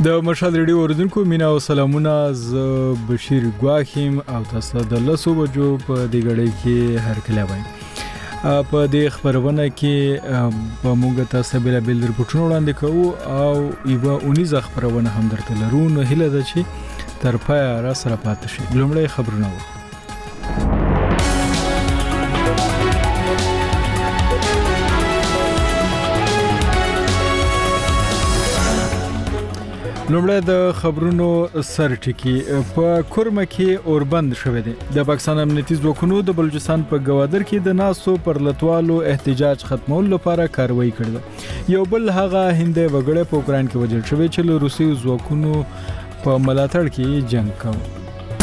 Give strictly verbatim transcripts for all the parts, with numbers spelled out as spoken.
د مشال ریډیو اوریدونکو مینا او سلامونه، ز بشیر ګواخیم او تاسو د لسو بجو په دې غړې کې هر کله وای په دې خبرونه کې په موږ تاسو بل بل رپورټونه وړاندې کوو او یو اونیزه خبرونه هم درته لرو. نو هیله ده چې تر پای را سره پاتې شئ. لومړی خبرونه و لومړی د خبرونو سر ټکی په کورمه کې اوربند شوه دی. د پاکستان امنیتي ځواکونو د بلوچستان په گوادر کې د ناسو پر لټوالو احتجاج ختمولو لپاره کاروایی کړې. یو بل هغه هندي وګړي په اوکران کې وژل شوی چې له روسي ځواکونو په ملاتړ کې جنگ کاوه.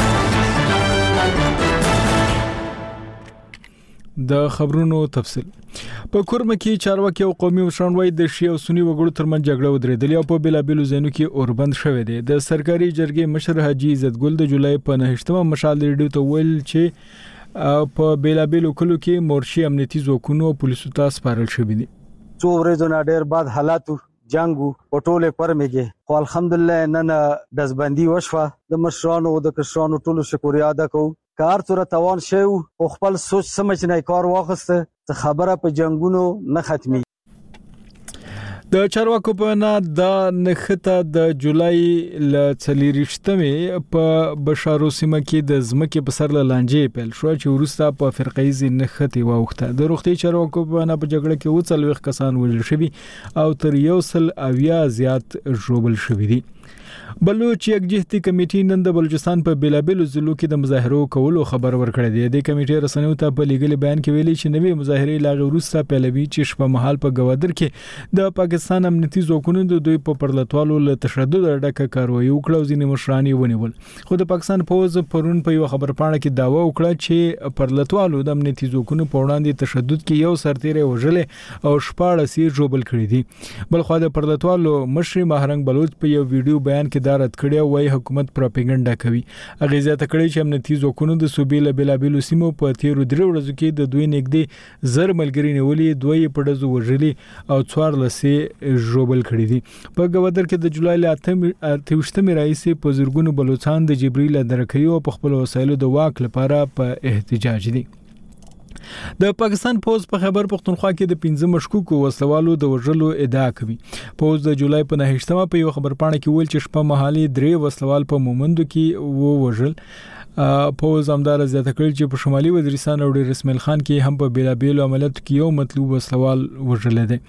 د خبرونو تفصیل په کورمه کې چارواکي او قومي مشران وایي د شیعه او سنی وګړو ترمنځ جګړه ودرېدلې او په بلابلو ځایونو کې اوربند شوې ده. د سرکاري جرګې مشر حاجی عزت ګل د جولای په نهشتمه مشال ریډیو ته ویل چې په بلابلو کلو کې مورشي امنیتي ځواکونو او پولیسو ته سپارل شوی دي. څو ورځې نه ډېر بعد حالاتو جنگو په ټوله کورمه کې خو الحمدلله نن دزبندي وشوه. د مشرانو او د کشرانو ټولو شکریا ادا کوو. کار تر توان شو او خپل سوچ سمج نه کار واخسته ته خبره په جنگونو نه ختمي. د چارواکو په نه د نخته د جولای ل څلورشتمه په بشارو سیمه کې د زمکه په سر لانجې پیل شو چې ورسته په فرقایي نخته واوخته. د روغتي چارواکو په نه په جګړه کې وڅلوخ کسان وژل شوي او تر یو سل اویا زیات ژوبل شوي دي. بلوچ یکجهتي کمیټې نن د بلوچستان په بلابلو ضلعو کې د مظاهرو کولو خبر ورکړی دی. د کمیټې رسنیو ته په لیګل بیان کې ویلي چې نوې مظاهرې لاغه وروسته پیلوي چې شپه مهال په گوادر کې د پاکستان امنیتي ځواکونو د دوی په پرلطوالو له تشدد ډکه کاروایی وکړه او ځینې مشران یې ونیول. خو د پاکستان پوز پرون په یو خبر پاڼه کې داوا وکړه چې پرلطوالو د امنیتي ځواکونو په وړاندې تشدد کې یو سرتیری وژلې او شپاړس یې ژوبل کړي دي. بل خو د پرلطوالو مشر مهرنګ بلوچ په یو ویډیو بیان کې دارت کړی وای حکومت پروپاګاندا کوي. هغه زیاته کړی چې امنیتي ځواکونو د صوبې له بلابلو سیمو په تیرو درې ورځو کې د دوی نږدې زر ملګری نیولې، دوی په ډزو وژلي او څوارلسې ژوبل کړي دي. په گوادر کې د جولای ل اتهشتمه راځي په زرګونو بلوچستان د جبرئیل درکې او په خپل وسایلو د واک لپاره په احتجاج دي. د پاکستان پوز په خیبر پختونخوا کې د پنځه مشکوکو وسلوالو د وژلو ادعا کوي. پوز د جولای په نهشتمه په یو خبر پاڼه کې ویل چې شپه مهالي درې وسلوال په مومندو کې وو وژل. پوز همدار زیاته کړل چې په شمالي وزیرستان او ډیر اسماعیل خان کې هم په بیلابیلو عملیاتو کې یو مطلوب وسلوال وژل دي.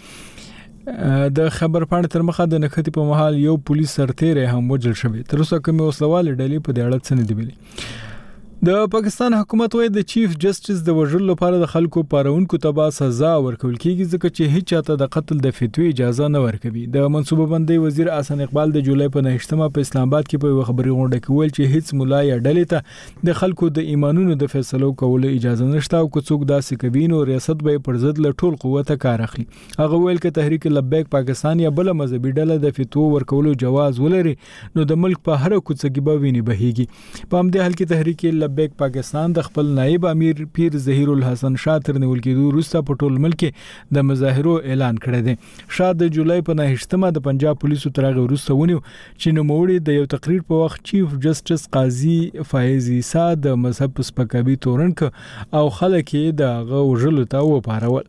د خبر پاڼه تر مخه د نختی په محل یو پولیس سرتیری هم وژل شوی. تر اوسه کوم وسلوال ډلې په دې اړه څه نه دی ویلي. د پاکستان حکومت وایي د چیف جسټس د وژلو لپاره د خلکو پارونکو ته سزا ورکول کیږي ځکه چې هیڅ چاته د قتل د فتوی اجازه نه ورکوي. د منصوبه بندي وزیر احسان اقبال د جولای په نهشتمه په اسلام آباد کې په خبري غونډه کې ویل چې هیڅ مولا یا ډلې ته د خلکو د ایمانونو د فیصلو کولو اجازه نشته او که څوک داسې کوي نو ریاست به پر ضد له ټول قوت کار اخلي. هغه ویل چې تحریک لبیک پاکستان یا بل مذهبي ډله د فتوا ورکولو جواز ولري نو د ملک په هر کوڅه کې به ویني بهيږي. په همدې حال کې تحریک لبیک پاکستان د خپل نائب امیر پیر ظهیر الحسن شاه تر نیول کېدو وروسته په ټول ملک د مظاهرو اعلان کړی دی. شاه د جولای په نهشتمه د پنجاب پولیسو تر هغه وروسته ونیو چې نوموړي د یو تقریر په وخت چیف جسټس قاضي فایز عیسی د مذهب په سپکاوي تورن ک او خلک یې د هغه وژلو ته وپارول.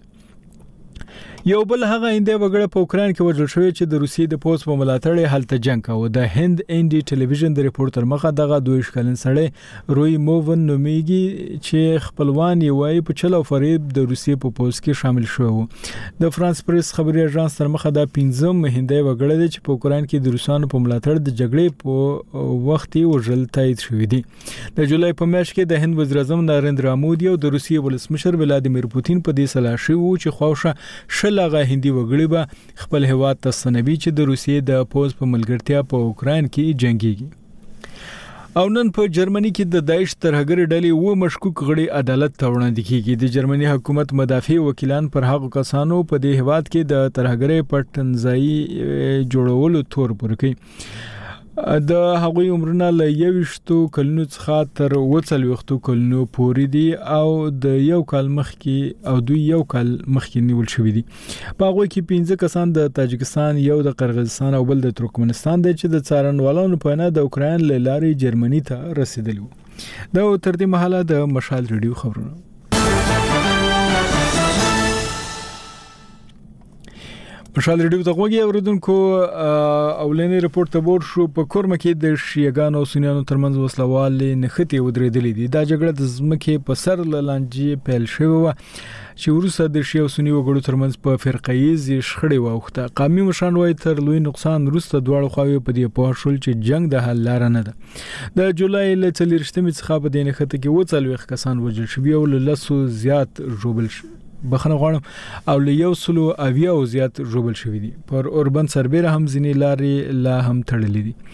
یو بل هغه هندي وګړه په اوکران کې وژل شوی چې د روسیې د پوز په ملاتړ هلته جنگ کاوه. د هند انډي ټلویزیون د ریپورت تر مخه دغه دوه شکلن سړی روي موون نومیږي چې خپلوان یې وایي په چلو فریب د روسیې په پوز کې شامل شو. د فرانس پریس خبري اژانس تر مخه د پنځم هندي وګړه دی چې په اوکران کې د روسانو په ملاتړ د جګړې په وخت یې وژل تایید شوی دی. د جولای په میاشت کې د هند وزیر اعظم نریندرا مودي او د روسیې ولسمشر ولادیمیر پوتین په دې سلا شو چې خوښه لغه هندي وګړي به خپل هواد ته سنوي چې د روسیې د پوز په ملګرتیا په اوکران کې جنگيږي. او نن په جرمني کې د داعش ترهګر ډلې و مشکوک غړي عدالت ته وړاندې کیږي. د جرمني حکومت مدافع وکیلان پر هغو کسانو په دې هواد کې د ترهګرۍ پټنځای جوړولو تور پورکي. د هغوی عمرونه له یوشتو کلونو څخه تر وڅلوېختو کلونو پورې دي او د یو کال مخکې او دوی یو کال مخکې نیول شوی دي. په هغوی کې پنځه کسان د تاجکستان، یو د قرغیزستان او بل د ترکمنستان دي چې د څارنوالانو په نه د اوکراین له لارې جرمني ته رسیدلی وو. دا تر دې مهاله د مشال ریډیو خبرونه. مشال ریډیو ته غوږی اوریدونکو اولنی رپورت ته ور شو. په کورمه کې د شیعاګانو او سنیانو ترمنځ وسلوالې نښتې ودرېدلې دي. دا جګړه د ځمکې په سر له لانجې پیل شوې وه چې وروسته د شیعه او سنی وګړو ترمنځ په فرقه‌ییز شخړې واوښته. قومي مشران وایي تر لوی نقصان وروسته دواړو خواوې په دې پوه شول چې جنگ د حل لاره نه ده. د جولای له څلېرویشتمې څخه په دې نښته کې اووه څلوېښت کسان وژل شوي او له لسو زیات ژوبل شوي بخنه غواړم او له یو سلو اویا او زیات ژوبل شوي دي. پر اوربن سربېره هم ځینې لارې لا هم تړلې دي.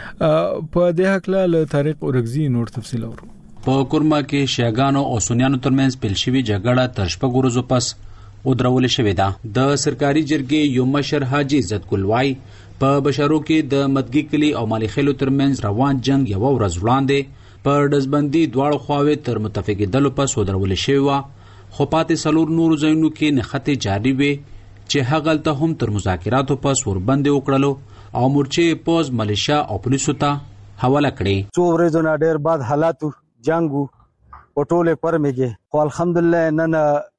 په دې هکله له طارق اورګزي نور تفصیل اورو. په کورما کې شیعاګانو او سنیانو ترمنځ پیل شوې جګړه تر شپږ ورځو پس ودرول شوې ده. د سرکاري جرګې یو مشر حاجي عزت ګل وایي په بشارو کې د مدګي کلی او مالیخیلو ترمنځ روان جنگ یو ورځ وړاندې په ډزبندي دواړو خواوې تر متفقېدلو پس ودرول شوې وه، خو پاتې څلور نورو ځایونو کې نښتې جاري وې چې هغلته هم تر مذاکراتو پس وربندې وکړلو او مورچې پوز ملیشیا او پولیسو ته حواله کړې. څو ورځې نه ډېر بعد حالاتو جنګ په ټولې پرمې کې، خو الحمدلله نن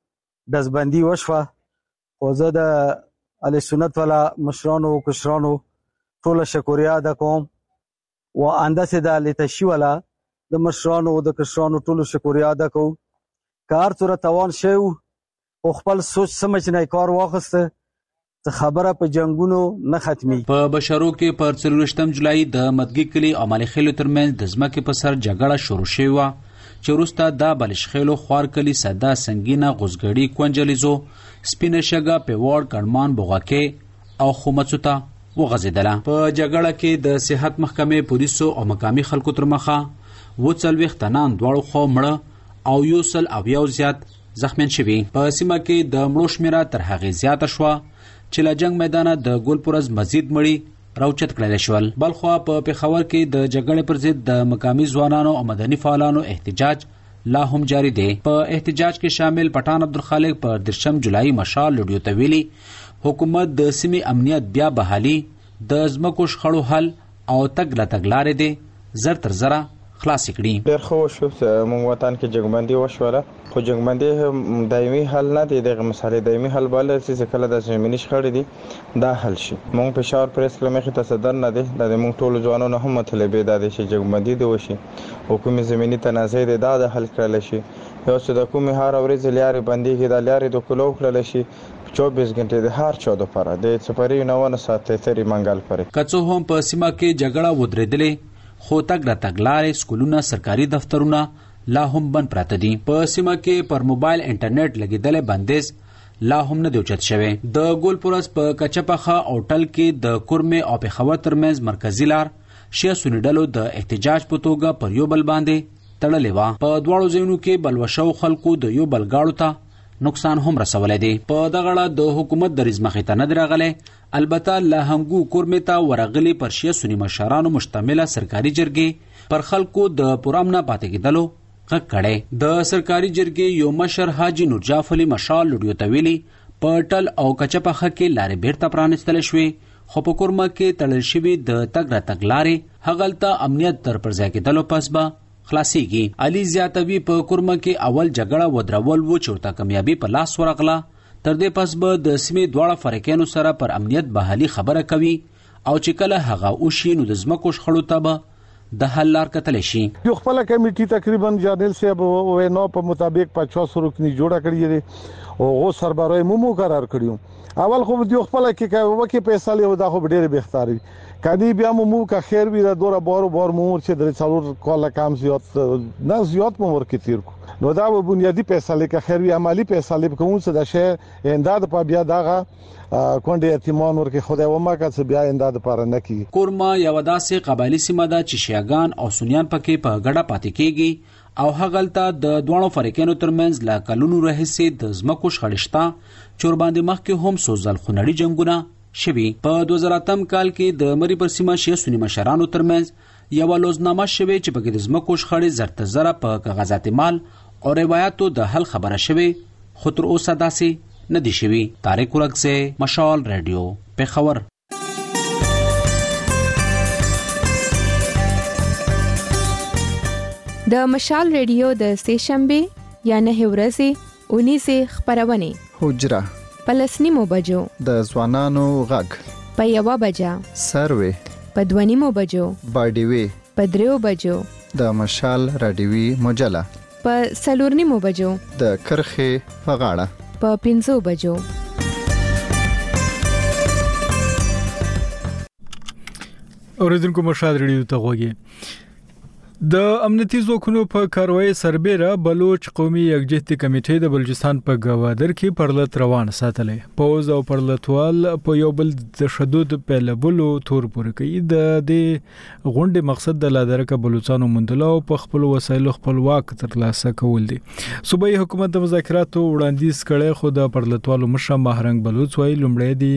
ډزبندي وشوه. خو زه د اهل سنت والا مشرانو کشرانو ټوله شکریا ادا کوم و انداسې د اهل تشیع والا د مشرانو د کشرانو ټولو شکریا ادا کوم. کار تر توان شو او خپل سوچ سمج نه کار واخسته ته خبره په جنگونو نه ختمي. په بشارو کې پر څلورشتم جولای د مدګي کلی او مالیخیلو ترمنځ د ځمکې په سر جګړه شروع شوه چې وروسته د بلشخیلو خوار کلی صدا سنگینه غوزګړي کونجلیزو سپینه شګه پیوړ کډمان بوغاکې او خومڅو ته وغځیدله. په جګړه کې د صحت محکمې پولیسو او مقامي خلکو تر مخه و څلوېښت تنان دواړو خوا مړه او یو سل او یو زیات زخمیان شوي. په سیمه کې د مړو شمیره تر هغې زیاته شوه چې له جنګ میدانه د ګل پرز مزید مړي راوچت کړل شول. بلخوا په پېښور کې د جګړې پر ضد د مقامي ځوانانو او مدني فعالانو احتجاج لا هم جاری دی. په احتجاج کې شامل پټان عبدالخالق پر درشم جولای مشال لډیو ته ویلي حکومت د سیمې امنیت بیا بحالي، د ځمکو شخړو حل او تګ له تګ لارې دی زر تر زره خلاص کړي. ډېر ښه وشو چې موږ وطن کې جنګبندي وشوله، خو جنګبندي دایمي حل نه دی. دغه مسالې دایمي حل بالا چې کله د زمینی شخړې دي دا حل شي. موږ پېښور پریس کلب مخې ته صدر نه دی د موږ ټولو ځوانانو هم مطلبې دا دي چې جنګبندي دی وشي، حکومت زمینی تنازع دی دا د حل کړل شي. یو څه د کومې هر ورځ لارې بندي کې د لارې د کلو کړل شي چوبیس غنټې د هر چا لپاره د سپری نوونه ساعت تری منګل پرې. کڅو هم په سیمه کې جګړه ودرېدلې، خو تګ را تګ لارې، سکولونه، سرکاري دفترونه لا هم بند پراته دي. په سیمه کې پر موبایل انټرنیټ لګېدلې بندیز لا هم نه دی اوچت شوی. د ګول پورس په کچپخه او ټل کې د کورمې او پېښور ترمنځ مرکزي لار شیعه سني ډلو د احتجاج په توګه پر یو بل باندې تړلې وه. په دواړو ځایونو کې بلوشو خلکو د یو بل گاړو ته نقصان هم رسولی دی. په دغه اړه د حکومت دریځ مخې ته نه دی راغلی. البته له همګو کورمې ته ورغلي پر شیعه سني مشرانو مشتمله سرکاري جرګې پر خلکو د پرام نه پاتې کېدلو غږ کړی. د سرکاري جرګې یو مشر حاجي نور جعف علي مشال لډیو ته ویلي په ټل او کچپخه کې لارې بیرته پرانیستلی شوې، خو په کورمه کې تړل شوي د تګ را تګ لارې هغلته امنیت تر پر ځای کېدلو پس به خلاصيږي. علي زیاتوي په کورمه کې اول جګړه ودرول و چې ورته کامیابي په لاس ورغله، تر دې پس به د سیمې دواړه فریقینو سره پر امنیت بحالي خبره کوي او چې کله هغه وشي نو د ځمکو شخړو ته به د حل لار کتلی شي. یو خپل کمیټي تقریبا جنرال صاحب وینو په مطابق پچاس رکنی جوړه کړې دي او غو سربراهي مو مقرر کړیو. اول خو یو خپل کې وکي پیسې له دا خو ډېر بهتري کدی بیا مو کا خیر وی دا دوره بار بار مور چې د څلور کال کم زیات نه زیات مور کې تیر کو نو دا و بنیادی پیسې لکه خیر وی عملی پیسې لب کوم څه د شه انداد په بیا دغه کونډه اعتماد ورکه خدای و ما کا څه بیا انداد پر نه کی. کورما یو داسې قبایلی سیمه ده چې شیعاګان او سنیان پکې په ګډه پاتې کیږي او هغلته د دوه فریقینو ترمنځ لا کلونو راهیسې د ځمکو شخړشتا چور باندې مخ کې هم سوزل خنړي جنگونه شوي. په دوه زره اتم کال کې د مری پر سیمه شیعه سني مشرانو ترمنځ یو لوزنامه شوي چې په کې د ځمکو شخړې زرته زره په کاغذات مال او روایتو د حل خبره شوي، خو تر اوسه داسې نه دي شوي. طارق ورکزی، مشال رادیو، پېښور. د مشال ریډیو د سه شنبه یا نه ورځې اونیسه خبرونه حجره پلسنیمو بجو د ځوانانو غږ په یوه بجه سروي په دوانیمو بجو باډیوي په دریو بجو د مشال رادیوي مجله په سلورنیمو بجو د کرخه په غاړه په پنځو بجو. اوریدونکو مشال ریډیو ته غوږی. د امنیتي ځواکونو په کاروایی سربېره بلوچ قومي یکجهتي کمیټې د بلوچستان په گوادر کې پرلط روان ساتلې. پوز او پرلطوال په یو بل تشدد پیلبلو تور پورې کوي. د دې غونډې مقصد د لادرکه بلوچستانو مندلو په خپل وسایلو خپلواک ترلاسه کول دي. صوبایي حکومت د مذاکراتو وړاندیز کړي، خو د پرلطوالو مشر مهرنګ بلوچ وايي لومړی دی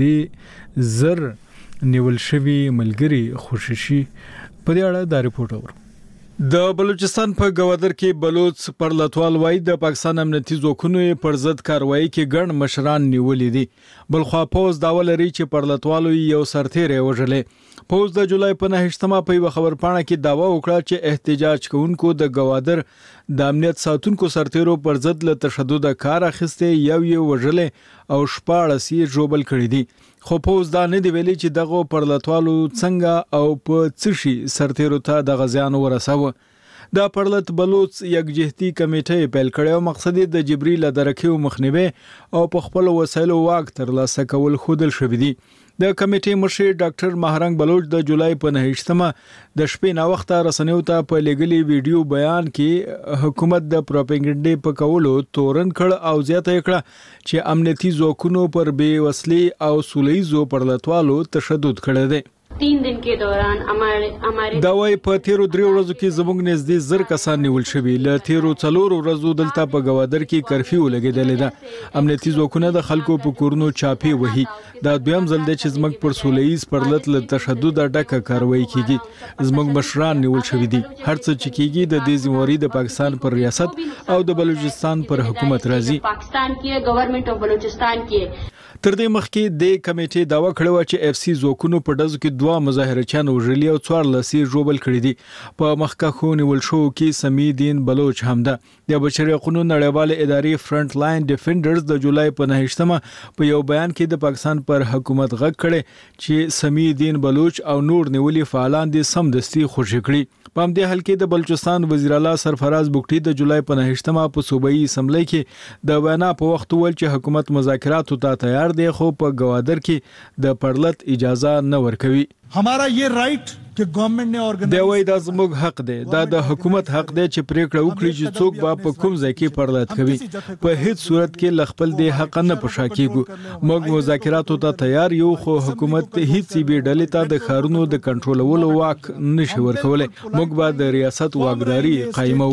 نګدي زر نیول شوی ملګری خوششي. په دې اړه دا رپورټ اورو. د بلوچستان په گوادر کې بلوچ پرلطوال وايي د پاکستان امنیتي ځواکونو پر ضد کاروایی کې ګڼ مشران نیولې دي. بلخوا پوز داوا لري چې پرلطوالو یو سرتیری وژلې. پوز د جولای په نهشتمه په یو خبرپاڼه کې داوا وکړه چې احتجاج کوونکو د گوادر د امنیت ساتونکو سرتیرو پر ضد له تشدد کار اخیسته، یو یو وژلې او شپاړس یې جوبل کړی دي. خو پوز دا نه دی ویلي چې دغه پرلطوالو څنګه او په څه شي سرتیرو ته د غزيان ورساوه. دا پرلط بلوچ یکجهتي کمیټه پیل کړي او مقصد د جبري لدرکه مخنیوي او په خپل وسایلو واک ترلاسه کول خودل شوی دي. د کمیټې مشر ډاکټر مهرنګ بلوچ د جولای په نهشتمه د شپې نا وخته رسنیو ته په لګلي ویډیو بیان کې حکومت د پروپاګاندا په کولو تورن کړ او زیاته کړه چې امنیتي ځواکونو پر بې وسلې او سولېزو پرلطوالو تشدد کړی دی. तीन दिन के दौरान हमारे हमारे دا وای په تیرو درې ورځو کې زموږ نږدې زر کسان نیول شوي. له تیرو څلور ورځو دلته په گوادر کې کرفیو لګیدلې ده. امنیتي ځواکونه د خلکو په کورونو چاپی وهي. دا دویم ځل دی چې زموږ پر سولېز پرلط له تشدد ډکه کاروایی کیږي. زموږ مشران نیول شوي دي. هر څه چې کیږي د دې ذمہواری د پاکستان پر ریاست او د بلوچستان پر حکومت راځي. पाकिस्तान की गवर्नमेंट ऑफ बलूचिस्तान की. تر دې مخکې د کمیټې داوا کړې و چې اف سی ځواکونو په ډزو کې دوه مظاهرچیان وژلي او څوار لسی جوبل کړي دي. په مخکښو نیول شو کې سمی دین بلوچ هم ده. د بشري حقوقو نړیوال ادارې فرنٹ لاین ډیفندرز د جولای په نهشتمه په یو بیان کې د پاکستان پر حکومت غږ کړي چې سمی دین بلوچ او نور نیولي فعالان دي سمدستي خوشی کړي. په همدې حال کې د بلوچستان وزیر اعلی سرفراز بوکټي د جولای په نهشتمه په صوبایي اسمبلی کې د وینا په وخت ول چې حکومت مذاکرات ته تیار دی، خو په گوادر کې د پرلط اجازه نه ورکوي. हमारा ये राइट कि गवर्नमेंट ने ऑर्गेनाइज دی وای دا زموږ حق دی. دا د حکومت حق دی چې پریکړه وکړي چې څوک به په کوم ځای کې پرلط کوي. په هیڅ صورت کې لخپل دی حق نه پښا کیږي. موږ مذاکراتو ته تیار یو، خو حکومت هیڅ بي ډلې ته د خارونو د کنټرولولو واک نشي ورکولای. موږ به د ریاست واکداري قائمو.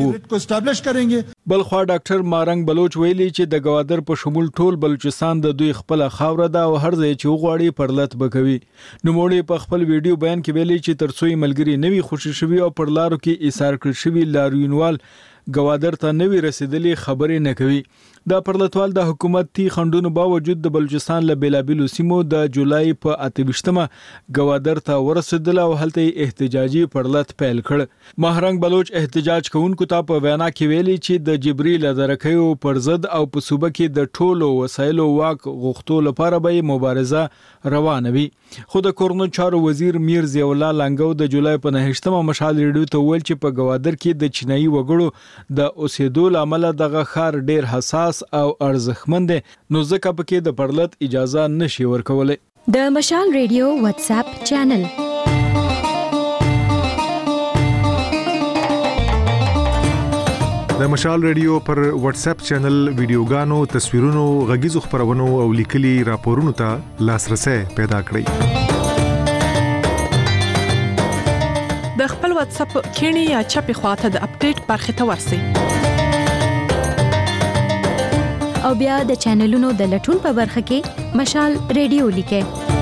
بلخوا ډاکټر مارنګ بلوچ ویلي چې د گوادر په شمول ټول بلوچستان د دوی خپل خاور ده او هر ځای چې وغواړي پرلط بکوي. نو موږ په خپل ویډیو بیان کې ویلي چې ترڅو ملګری نوی خوشی شوی او پر لارو کې ایثار کړ شوی لاریونوال گوادر ته نوی رسیدلی خبرې نه کوي. دا پرلطوال د حکومتي خندونو باوجود د بلوچستان له بیلابیلو سیمو د جولای په اتهشتمه گوادر ته ورسېدل او هلته احتجاجي پرلط پیل کړ. مهرنګ بلوچ احتجاج کوونکو ته په وینا کې ویلي چې د جبريل درکېو پر ضد او په صوبه کې د ټولو وسایلو واک غوښتو لپاره به مبارزه روانه وي. خو د کورنو چارو وزیر میر ضیاء الله لنګو د جولای په نهشتمه مشال ریډیو ته ویل چې په گوادر کې د چینایي وګړو د اوسېدو لامل دغه خار ډیر حساس او ارزښتمند دی، نو ځکه پکې د پرلط اجازه نشي ورکولای. د مشال ریډیو واتس اپ چینل د مشال ریډیو پر واتس اپ چینل ویډیوګانو، تصویرونو، غږیزو خبرونو او لیکلي راپورونو ته لاسرسي پیدا کړئ. د خپل واتس اپ کینی یا چپی خواته د اپډیټ برخه ته ورسئ. او بیا د چینلونو د لټون په برخه کې مشال ریډیو لیکه.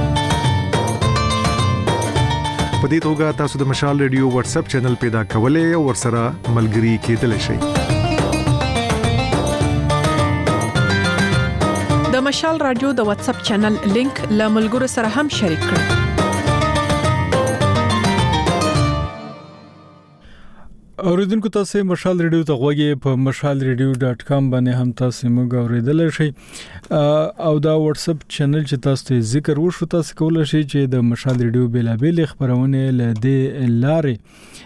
په دې توګه تاسو د مشال ریډیو واتس اپ چینل پیدا کولای او ورسره ملګري کېدلی شئ. د مشال رادیو د واتس اپ چینل لینک له ملګرو سره هم شریک کړئ. اوریدونکو تاسو مشال ریډیو ته غوږی په مشال ریډیو ډاٹ کام باندې هم تاسو موږ اوریدل شئ او دا واتس اپ چینل چې تاسو ته ذکر وشو تاسو کولای شئ چې د مشال ریډیو بیلابل خبرونه لدې لارې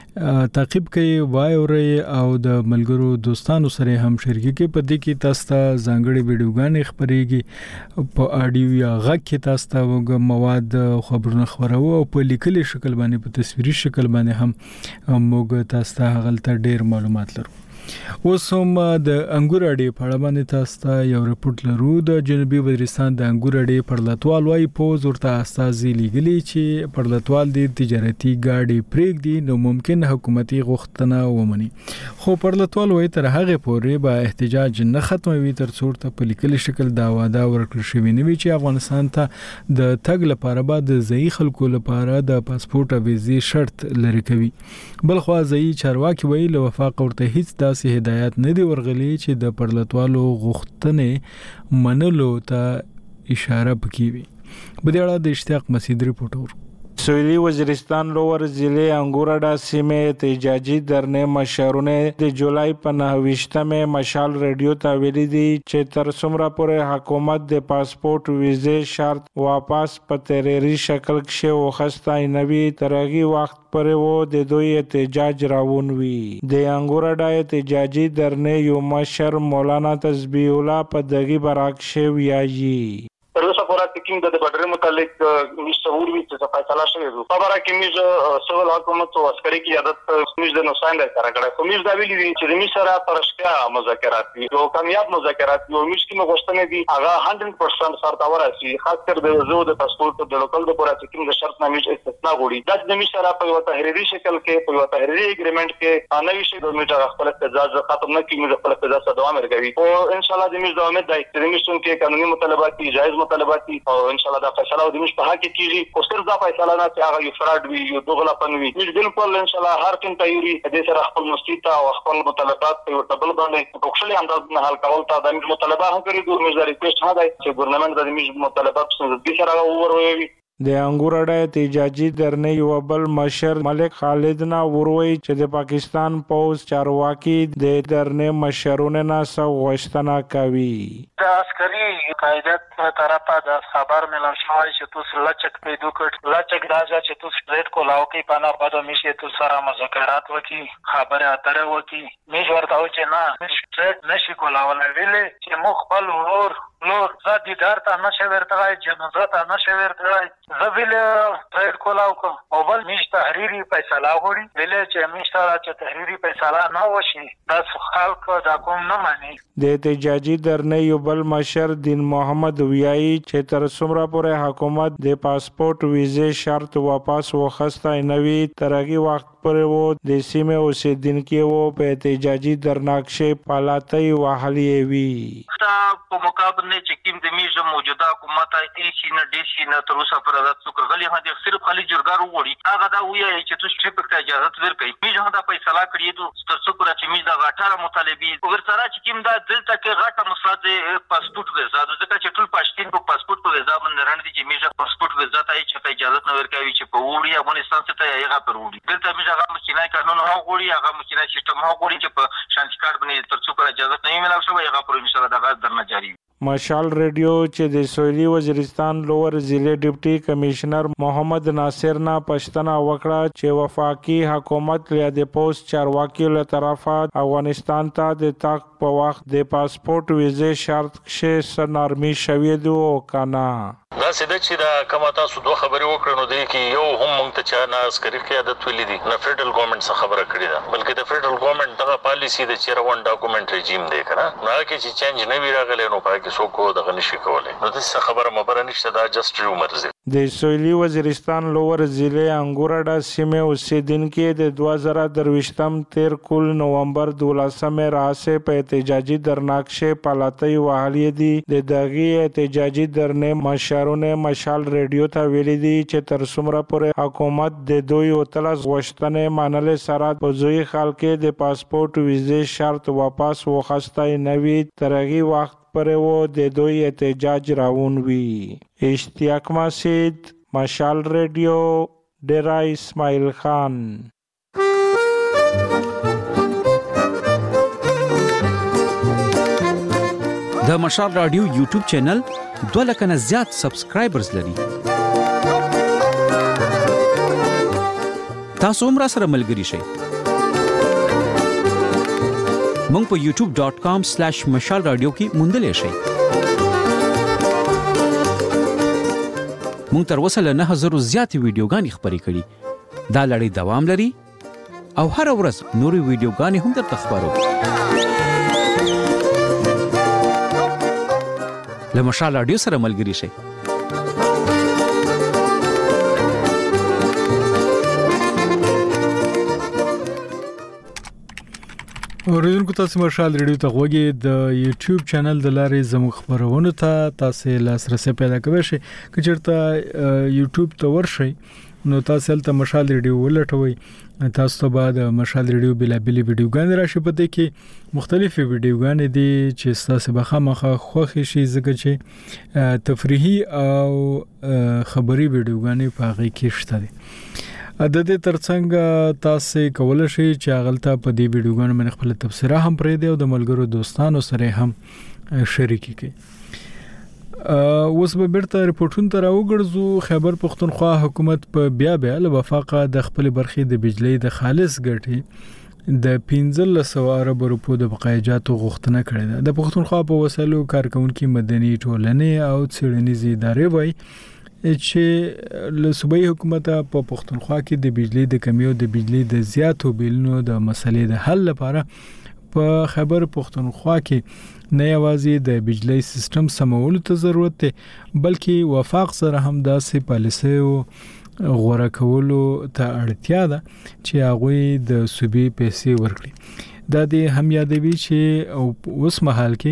تعقیب کوي وای اوري او د ملګرو دوستانو سره هم شریک کوي. په دې کې تاسو ته ځانګړي ویډیوګانې خبريږي په اډیو یا غږ کې تاسو ته مواد خبرونه خبرو او په لیکلي شکل باندې په تصویري شکل باندې هم موږ تاسو ته غلطه ډیر معلومات لرو. اوس هم د انګور اډې په اړه باندې تاسو ته یو رپورټ لرو. د جنوبي وزیرستان د انګور اډې پړلتوال وايي پوز ورته استازي لګلي چې پړلتوال د تجارتي گاډي پریک دي نو ممکن حکومتي غوښتنه ومني. خو پړلتوال وايي تر هغه پورې به احتجاج نه ختموي تر څو ته په لیکلي شکل دا وعده ورکړل شوی نه وي چې افغانستان ته د تګ لپاره به د ځای خلکو لپاره د پاسپورت او ویزې شرط لري کوي. بلخو ځای چارواکي وايي له وفاق ورته هیڅ داسې هدایت نه دی ورغلي چې د پړلتوالو غوښتنې منلو ته اشاره پکې وي. په دې اړه د اشتیاق مسعود رپورټ ورو. سویلی وزیرستان لوور ضلع انګورډا سیمه احتجاجي درنه مشرونه د جولای په نهویشتمه مشال ریډیو ته ویلي دي چې تر څومره پورې حکومت د پاسپورت ویزې شرط واپس په تحریري شکل کې وخستای نوي ترغي وخت پر وو د دوی احتجاج راوون وی. د انګورډا احتجاجي درنه یو مشر مولانا تسبیح الله په دغه براکشه ویایي ترڅو پورې کوم د بډر متعلق مشهور وي چې فیصله شوی وو. خبره کې موږ سوال حکومت او عسکري کې عادت موږ د نوسان د کار کړه. خو موږ دا ویلي دي چې موږ سره پرشتیا مذاکرات دي او کامیاب مذاکرات دي او موږ کې غوښتنه دي هغه صد درصد سره ورسي. خاص کر د زو د پاسپورت د لوکل د پورا چې کوم د شرط نامې استثناء غوړي دا د موږ سره په یو تحریري شکل کې په یو تحریري اګریمنت کې نوې شي د موږ خپل احتجاج ختم نه کیږي خپل احتجاج دوام ورکوي او ان شاء الله د موږ دوام د اکستریمیشن کې قانوني مطالبات دي جایز مطالبات دي او ان شاء الله دا فیصله د موږ په حق کې کیږي. خو صرف دا فیصله نه چې هغه یو فراډ وي یو دوغلاپن وي. موږ بالکل ان شاء الله هر کوم تیوري د سره خپل مستی او خپل مطالبات په ډبل باندې پوښلي انداز نه حل کول ته د موږ مطالبه هم کړی دوه موږ ریکوست هم دی چې ګورنمنت د موږ مطالبات څنګه د سره وروي. د انګورډا احتجاجي درنه یو بل مشر ملک خالد نا وروي چې د پاکستان پوز چارواکي د درنه مشرونه نه سو غوښتنه کوي. د عسکري قائدت طرفه د خبر ملو شوی چې تاسو لچک پیدا کړ لچک راځي چې تاسو ریټ کولاو کې پانا بده میشه تاسو سره مذاکرات وکي خبره اتره وکي. میش ورته و چې نه ریټ نشي کولاول ویلې چې مخ خپل ور نور زادي درته نشه ورته جنازه ته نشه ورته زویل ریټ کولاو کو او بل میش تحریری فیصله وړي ویلې چې میش سره چې تحریری فیصله نه وشي د خلک دا کوم نه مانی. د احتجاجي درنه یو بل مشر دین محمد ویایي چې تر څومره پورې حکومت د پاسپورت ویزې شرط واپس وخستای نوي ترغي وخت پر وو د سیمه اوسیدونکو وو په احتجاجي درناکشه پالاتای وحلی وی. دا په مقابله چې کوم د میژه موجوده حکومت ای شي نه ډیر شي نه تر اوسه پر راځي څوک غلي هدي صرف خالي جرګار وړي هغه دا ویایي چې تاسو چې په اجازه ورکړئ. میژه دا فیصله کړی ته تر څو پر چې میژه دا اٹھارہ مطالبه ورسره چې کوم دا دلته کې غټه مسله پاسپورت ویزا د ځکه چې ټول پښتين په پاسپورت په ویزا باندې رانه دي چې میژه پاسپورت ویزا ته چې اجازه نه ورکوي چې په وړي افغانستان ته یې هغه پر وړي دلته میژه هغه مخینه قانون هغه وړي هغه مخینه سیستم هغه وړي چې په شانتي کارت باندې تر څو پر اجازه نه ملو شوی هغه پر ان شاء الله دا درنه جاری. مشال ریډیو چې د سویلی وزیرستان لوور ضلع ډیپټي کمشنر محمد ناصر نه پښتنه وکړه چې وفاقي حکومت له د پوسټ چارواکي له طرفه افغانستان ته د تاک په وخت د پاسپورت ویزې شرط کې سنارمي شوی دی او کنه. دا سده چې دا کومه تاسو دوه خبرې وکړو نو دی کې یو هم مونږ ته چا نه عسکري قیادت ویلي دي نه فدرال ګورنمنت څخه خبره کړې ده بلکې د فدرال ګورنمنت دغه پالیسی د چیرې ون ډاکومنت رژیم دی کنه نو هغه چې چینج نه وی راغلی نو پای کې څوک دغه نشي کولای نو د څه خبره مبره نشته دا جست رومرز. د سویلي وزیرستان لوور ضلع انګوراډا سیمه اوسیدونکو د دوه زره درویشتم تیر کول نومبر دولسمه راځي په احتجاجي درناکشه پالاتي وحالي دي د دغه احتجاجي درنه مشرونه مشال ریډیو ته ویلي دي چې تر څومره پورې حکومت د دوی وتلس غوښتنې منل سره په ځوی خال کې د پاسپورت ویزې شرط واپس وخستای نوي ترغي وخت پر و د دوی احتجاج راون وی. اشتیاق مسجد مشال ریډیو ډیرا اسماعیل خان. د مشال رادیو یوټیوب چینل دوه لک نه زیات سبسکرایبرز لري. تاسو هم را سره ملګري شئ. مونږ په یوټیوب ډاٹ کام سلیش مشال رادیو کې موندلی شئ. مونږ تر اوسه له نه هزارو زیاتې ویډیوګانې خپرې کړي. دا لړۍ دوام لري او هره ورځ نورې ویډیوګانې هم درته خپرو. له مشال رادیو سره ملګري شئ. اوریدونکو تاسو مشال ریډیو ته غوږی د یوټیوب چینل د لارې زموږ خبرونه ته تاسو لاسرسي پیدا کوئ شئ. که چېرته یوټیوب ته ورشئ نو تاسو هلته مشال ریډیو ولټوئ. تاسو ته بعد مشال ریډیو بلابلی ویډیوګانې راشي. په دې کې مختلفې ویډیوګانې دي چې تاسو به خامخا خوښ شي ځکه چې تفریحي او خبري ویډیوګانې په هغه کې شته دي. د دې ترڅنګ تاسو کولای شئ چې هغلته په دې ویډیوګانو باندې خپل تبصره هم پرې دی او د ملګرو دوستانو سره هم شریک کړئ. اوس به بیرته ریپورتونو ته راوګرځو. خیبر پښتونخوا حکومت په بیا بیا له وفاقه د خپل برخې د بجلی د خالص ګټې د پنځه سوه ارب روپو د بقایجاتو غوښتنه کړې ده. د پښتونخوا په وسایلو کارکونکو مدني ټولنې او څېړنیزې ادارې وایي چې له صوبایي حکومت په پښتونخوا کې د بجلی د کمی او د بجلی د زیاتو بیلونو د مسلې د حل لپاره په خیبر پښتونخوا کې نه یوازې د بجلی سیستم سمولو ته ضرورت دی بلکې وفاق سره هم داسې پالیسي او غوړه کولو ته اړتیا ده چې هغه د صوبې پیسې ورکړي. دا د هم یادوي چې اوس مهال کې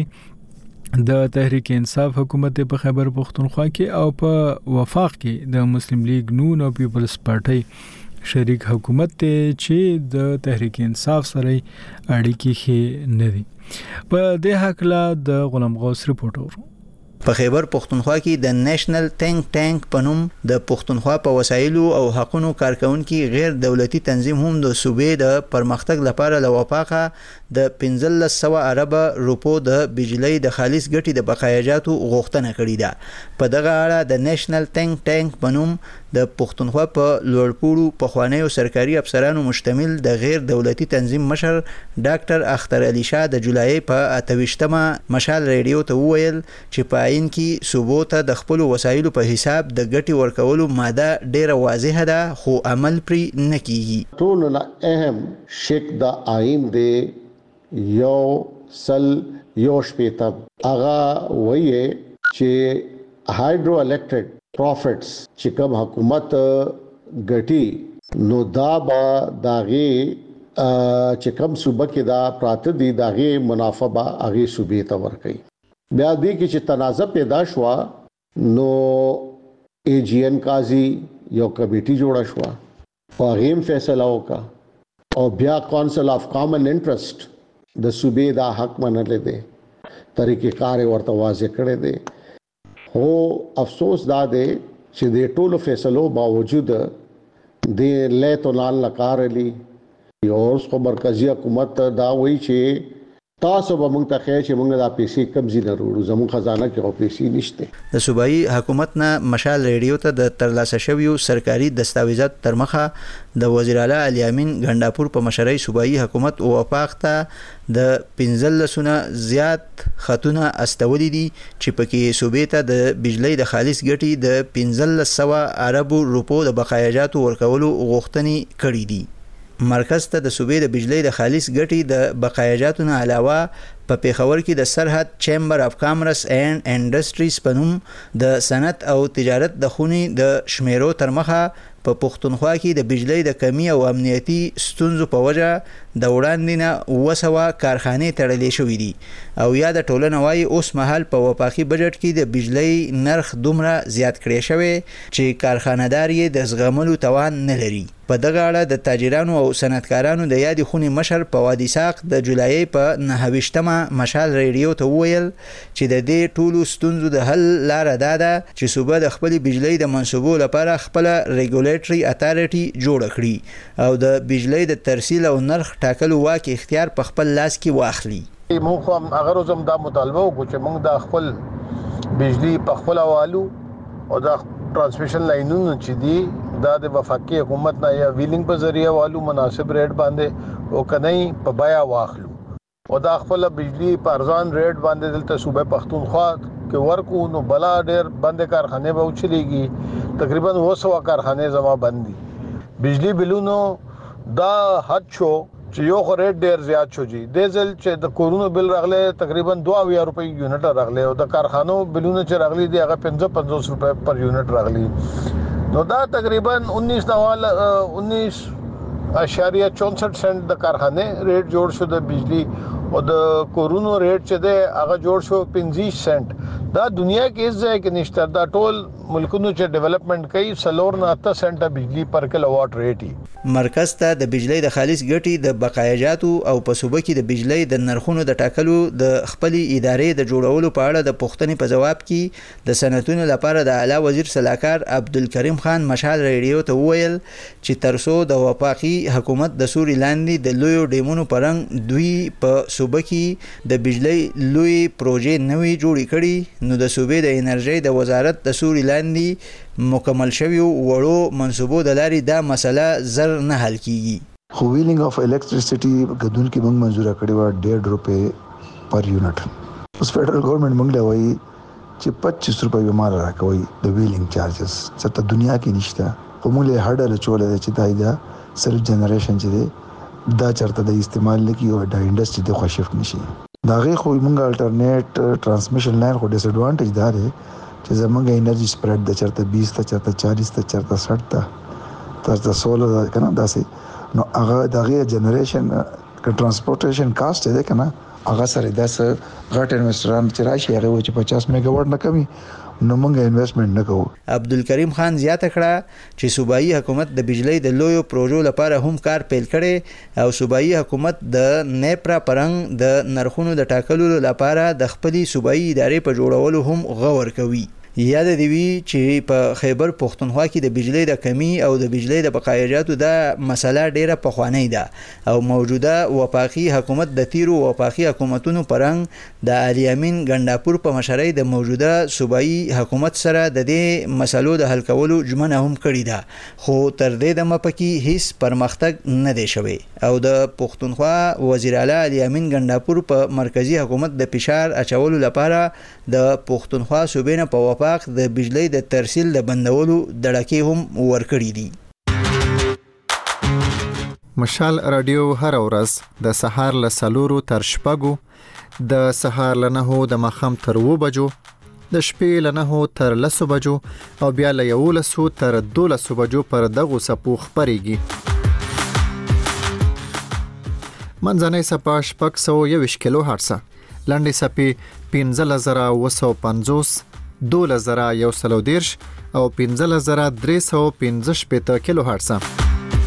د تحریک انصاف حکومت په خیبر پښتونخوا کې او په وفاق کې د مسلم لیگ نون او پیپلز پارټي شریک حکومت ته چې د تحریک انصاف سره اړیکې ښه نه دي. په دې حق لا د غلام غوث رپورټ ورو. په خیبر پښتونخوا کې د نېشنل ټینک ټانک په نوم د پښتونخوا په وسایلو او حقوقو کارکونکو غیر دولتي تنظیم هم د صوبې د پرمختګ لپاره لوپاخه د پنځه سوه ارب روپو د بجلی د خالص ګټې د بقایجاتو غوښتنه کړې ده. په دغه اړه د نېشنل ټینک ټانک په نوم د پښتونخوا په لوړپوړو پخوانیو سرکاري افسرانو مشتمل د غیر دولتي تنظیم مشر ډاکټر اختر علي شاه د جولای په اتهویشتمه مشال ریډیو ته وویل چې په عین کې صوبو ته د خپل وسایلو په حساب د ګټې ورکولو ماده ډیره واضحه ده خو عمل پرې نه کیږي. ټول نه اهم شک د آئین دی یو سل یو شپیته هغه وایي چې هایدرو الکتریک پروفټس چې کوم حکومت ګټي نو دا با داغه چې کوم صوبه کې دا پراته دي داغه منافع به هغه صوبې ته ورکړي. بیا دې کې چې تنازع پیدا شو نو ای جی ان قاضي یو کمیټي جوړه شو او غیم فیصله وکړه او بیا کونسل اف کامن انټرست د صوبې دا حق منل دي طریقې کار ورته واضح کړي دي. هو افسوس دا دی چې د ټولو فیصلو باوجود د لیتو لال لکارلی اوس خو مرکزی حکومت دا وایي چې تاسو به موږ ته خیر چې موږ دا پیسې کم زی نه وروړو زموږ خزانه کې او پیسې نشته. د صوبایي حکومت نه مشال ریډیو ته د ترلاسه شویو سرکاري دستاویزات ترمخه د وزیر اعلی علي امین ګنداپور په مشرۍ صوبایي حکومت او وفاق ته د پنځه سونه زیات خطونه استولې دي چې پکې صوبې ته د بجلی د خالص ګټې د پنځه سوه ارب روپو د بقایجاتو ورکولو غوښتنې کړې دي. مرکز ته د صوبې د بجلی د خالص ګټې د بقایاجاتو نه علاوه په پیښور کې د سرحد چیمبر اف کامرس اینڈ انډستریز په نوم د صنعت او تجارت د خونې د شمیرو تر مخه په پښتونخوا کې د بجلی د کمی او امنیتي ستونزو په وجه د وړاندې نه وسوه کارخانې تړلې شوې دي او یا د ټولنه وايي اوس مهال په وفاقي بجټ کې د بجلی نرخ دومره زیات کړی شوی چې کارخانه‌دار یې د زغملو توان نه لري. په دغه اړه د تاجرانو او صنعتکارانو د یادې خونې مشر په وادي ساق د جولای په نهه ویشتمه مشال ریډیو ته وویل چې د دې ټولو ستونزو د حل لاره دا ده چې صوبه د خپل بجلی د منصوبو لپاره خپل ریګولیټري اتارټي جوړ کړي او د بجلی د ترسیل او نرخ ټاکلو واک اختیار په خپل لاس کې واخلي. موږ هم هغه روزم دا مطالبه وکړو چې موږ د خپل بجلی په خپل حوالو او د ترانسمیشن لاینونو چې دي دا د وفاقي حکومت نه یا ویلینګ په ذریعہ والو مناسب ریټ باندې او کني په بیا واخلو او دا خپل بجلی په ارزان ریټ باندې دلته صوبه پښتونخوا کې ورکو نو بلا ډېر بند کارخانه به وچلېږي تقریبا و سو کارخانه زما بندي بجلی بلونو دا حد شو چې یو خو ریټ ډېر زیات شو جی ډیزل چې د کورونو بل راغله تقریبا دوه اویا روپۍ یونټ راغله او د کارخانو بلونو چې راغلي دی هغه پنځه پنځوس روپۍ پر یونټ راغلي نو دا تقریبا انیس نوال انیس اشاریه چونسٹھ سنٹ د کارخانه ریټ جوړ شو د بجلی او د کورونو ریټ چې دی هغه جوړ شو پنځه سنٹ دا دنیا کې هیڅ ځای کې نشته دا ټول ملکونو چې ډیولپمنٹ کوي سلور نه اته سنټه بجلی پر کیلو واټ ریټي مرکز ته د بجلی د خالص ګټې د بقایاجاتو او په صوبه کې د بجلی د نرخونو د ټاکلو د خپل ادارې د جوړولو په اړه د پوښتنې په جواب کې د صنعتونو لپاره د اعلی وزیر صلاحکار عبدالکریم خان مشال ریډیو ته وویل چې ترڅو د وفاقي حکومت د سوري لاندې د لویو ډیمونو پرنګ دوی په صوبه کې د بجلی لوی پروژې نوې جوړې کړي نو د صوبې د انرژي د وزارت د سوري لاندې مکمل شوی وړو منصوبو د لارې دا مسله زر نه حل کیږي خو ویلینګ اف الکتریسيټي غدون کې موږ منزوره کړې و ډېر روپے پر یونټ اوس فدرل ګورنمنت موږ له وایي چې پچیس روپے به مال راکوي د ویلینګ چارجز څه دنیا کې نشته خو موږ له هډل چولې چې دا دا سلف جنریشن چې دی دا چرته د استعمال لکی او د انډستری د خوشفت نشي دا غي خو موږ الټرنیټ ترانسمیشن لاین خو ډیس ایڈوانټیج دار چې زمونږ انرژي سپریډ د چرته بیس ته چرته چالیس ته چرته ساઠ ته تر سولر کنه داسې نو هغه دغه جنریشن ک ترانسپورټیشن کاست دی کنه هغه سره داس غټ انویسټران چې راشي هغه و چې پچاس میگا واټ نه کمی نو موږ انویسټمنټ نه کوو. عبدالکریم خان زیاته کړه چې صوبایي حکومت د بجلی د لویو پروژو لپاره هم کار پیل کړي او صوبایي حکومت د نیپرا پرنګ د نرخونو د ټاکلو لپاره د خپلې صوبایي ادارې په جوړولو هم غور کوي. یاد دی وی چې په خیبر پښتونخوا کې د بجلی د کمی او د بجلی د بقایاجاتو د مسله ډیره پخوانی ده او موجوده وفاقي حکومت د تیرو وفاقي حکومتونو پرنګ د علي امین ګنداپور په مشرۍ د موجوده صوبایي حکومت سره د دې مسلو د حل کولو ژمنه هم کړې ده خو تر دې دمه پکې هیڅ پرمختګ نه دی شوی او د پښتونخوا وزیر اعلی علي امین ګنداپور په مرکزی حکومت د فشار اچولو لپاره د پښتونخوا صوبې نه په د بجلی د ترسیل د بندولو دړکې هم ورکړي دي. مشال رادیو هر ورځ د سهار له سلورو تر شپږو د سهار له نهو د ماښام تر اوو بجو د شپې له نهو تر لسو بجو او بیا له یولسو تر دولسو بجو پر دغو څپو خپرېږي. منځنۍ څپه شپږ سوه یوویشت کیلو هرټزه، لنډې څپې پنځلس زره اوه سوه پنځوس، دولس زره یو سلو دېرش او پنځلس زره درې سوه پنځه شپېته کیلو هرټزه.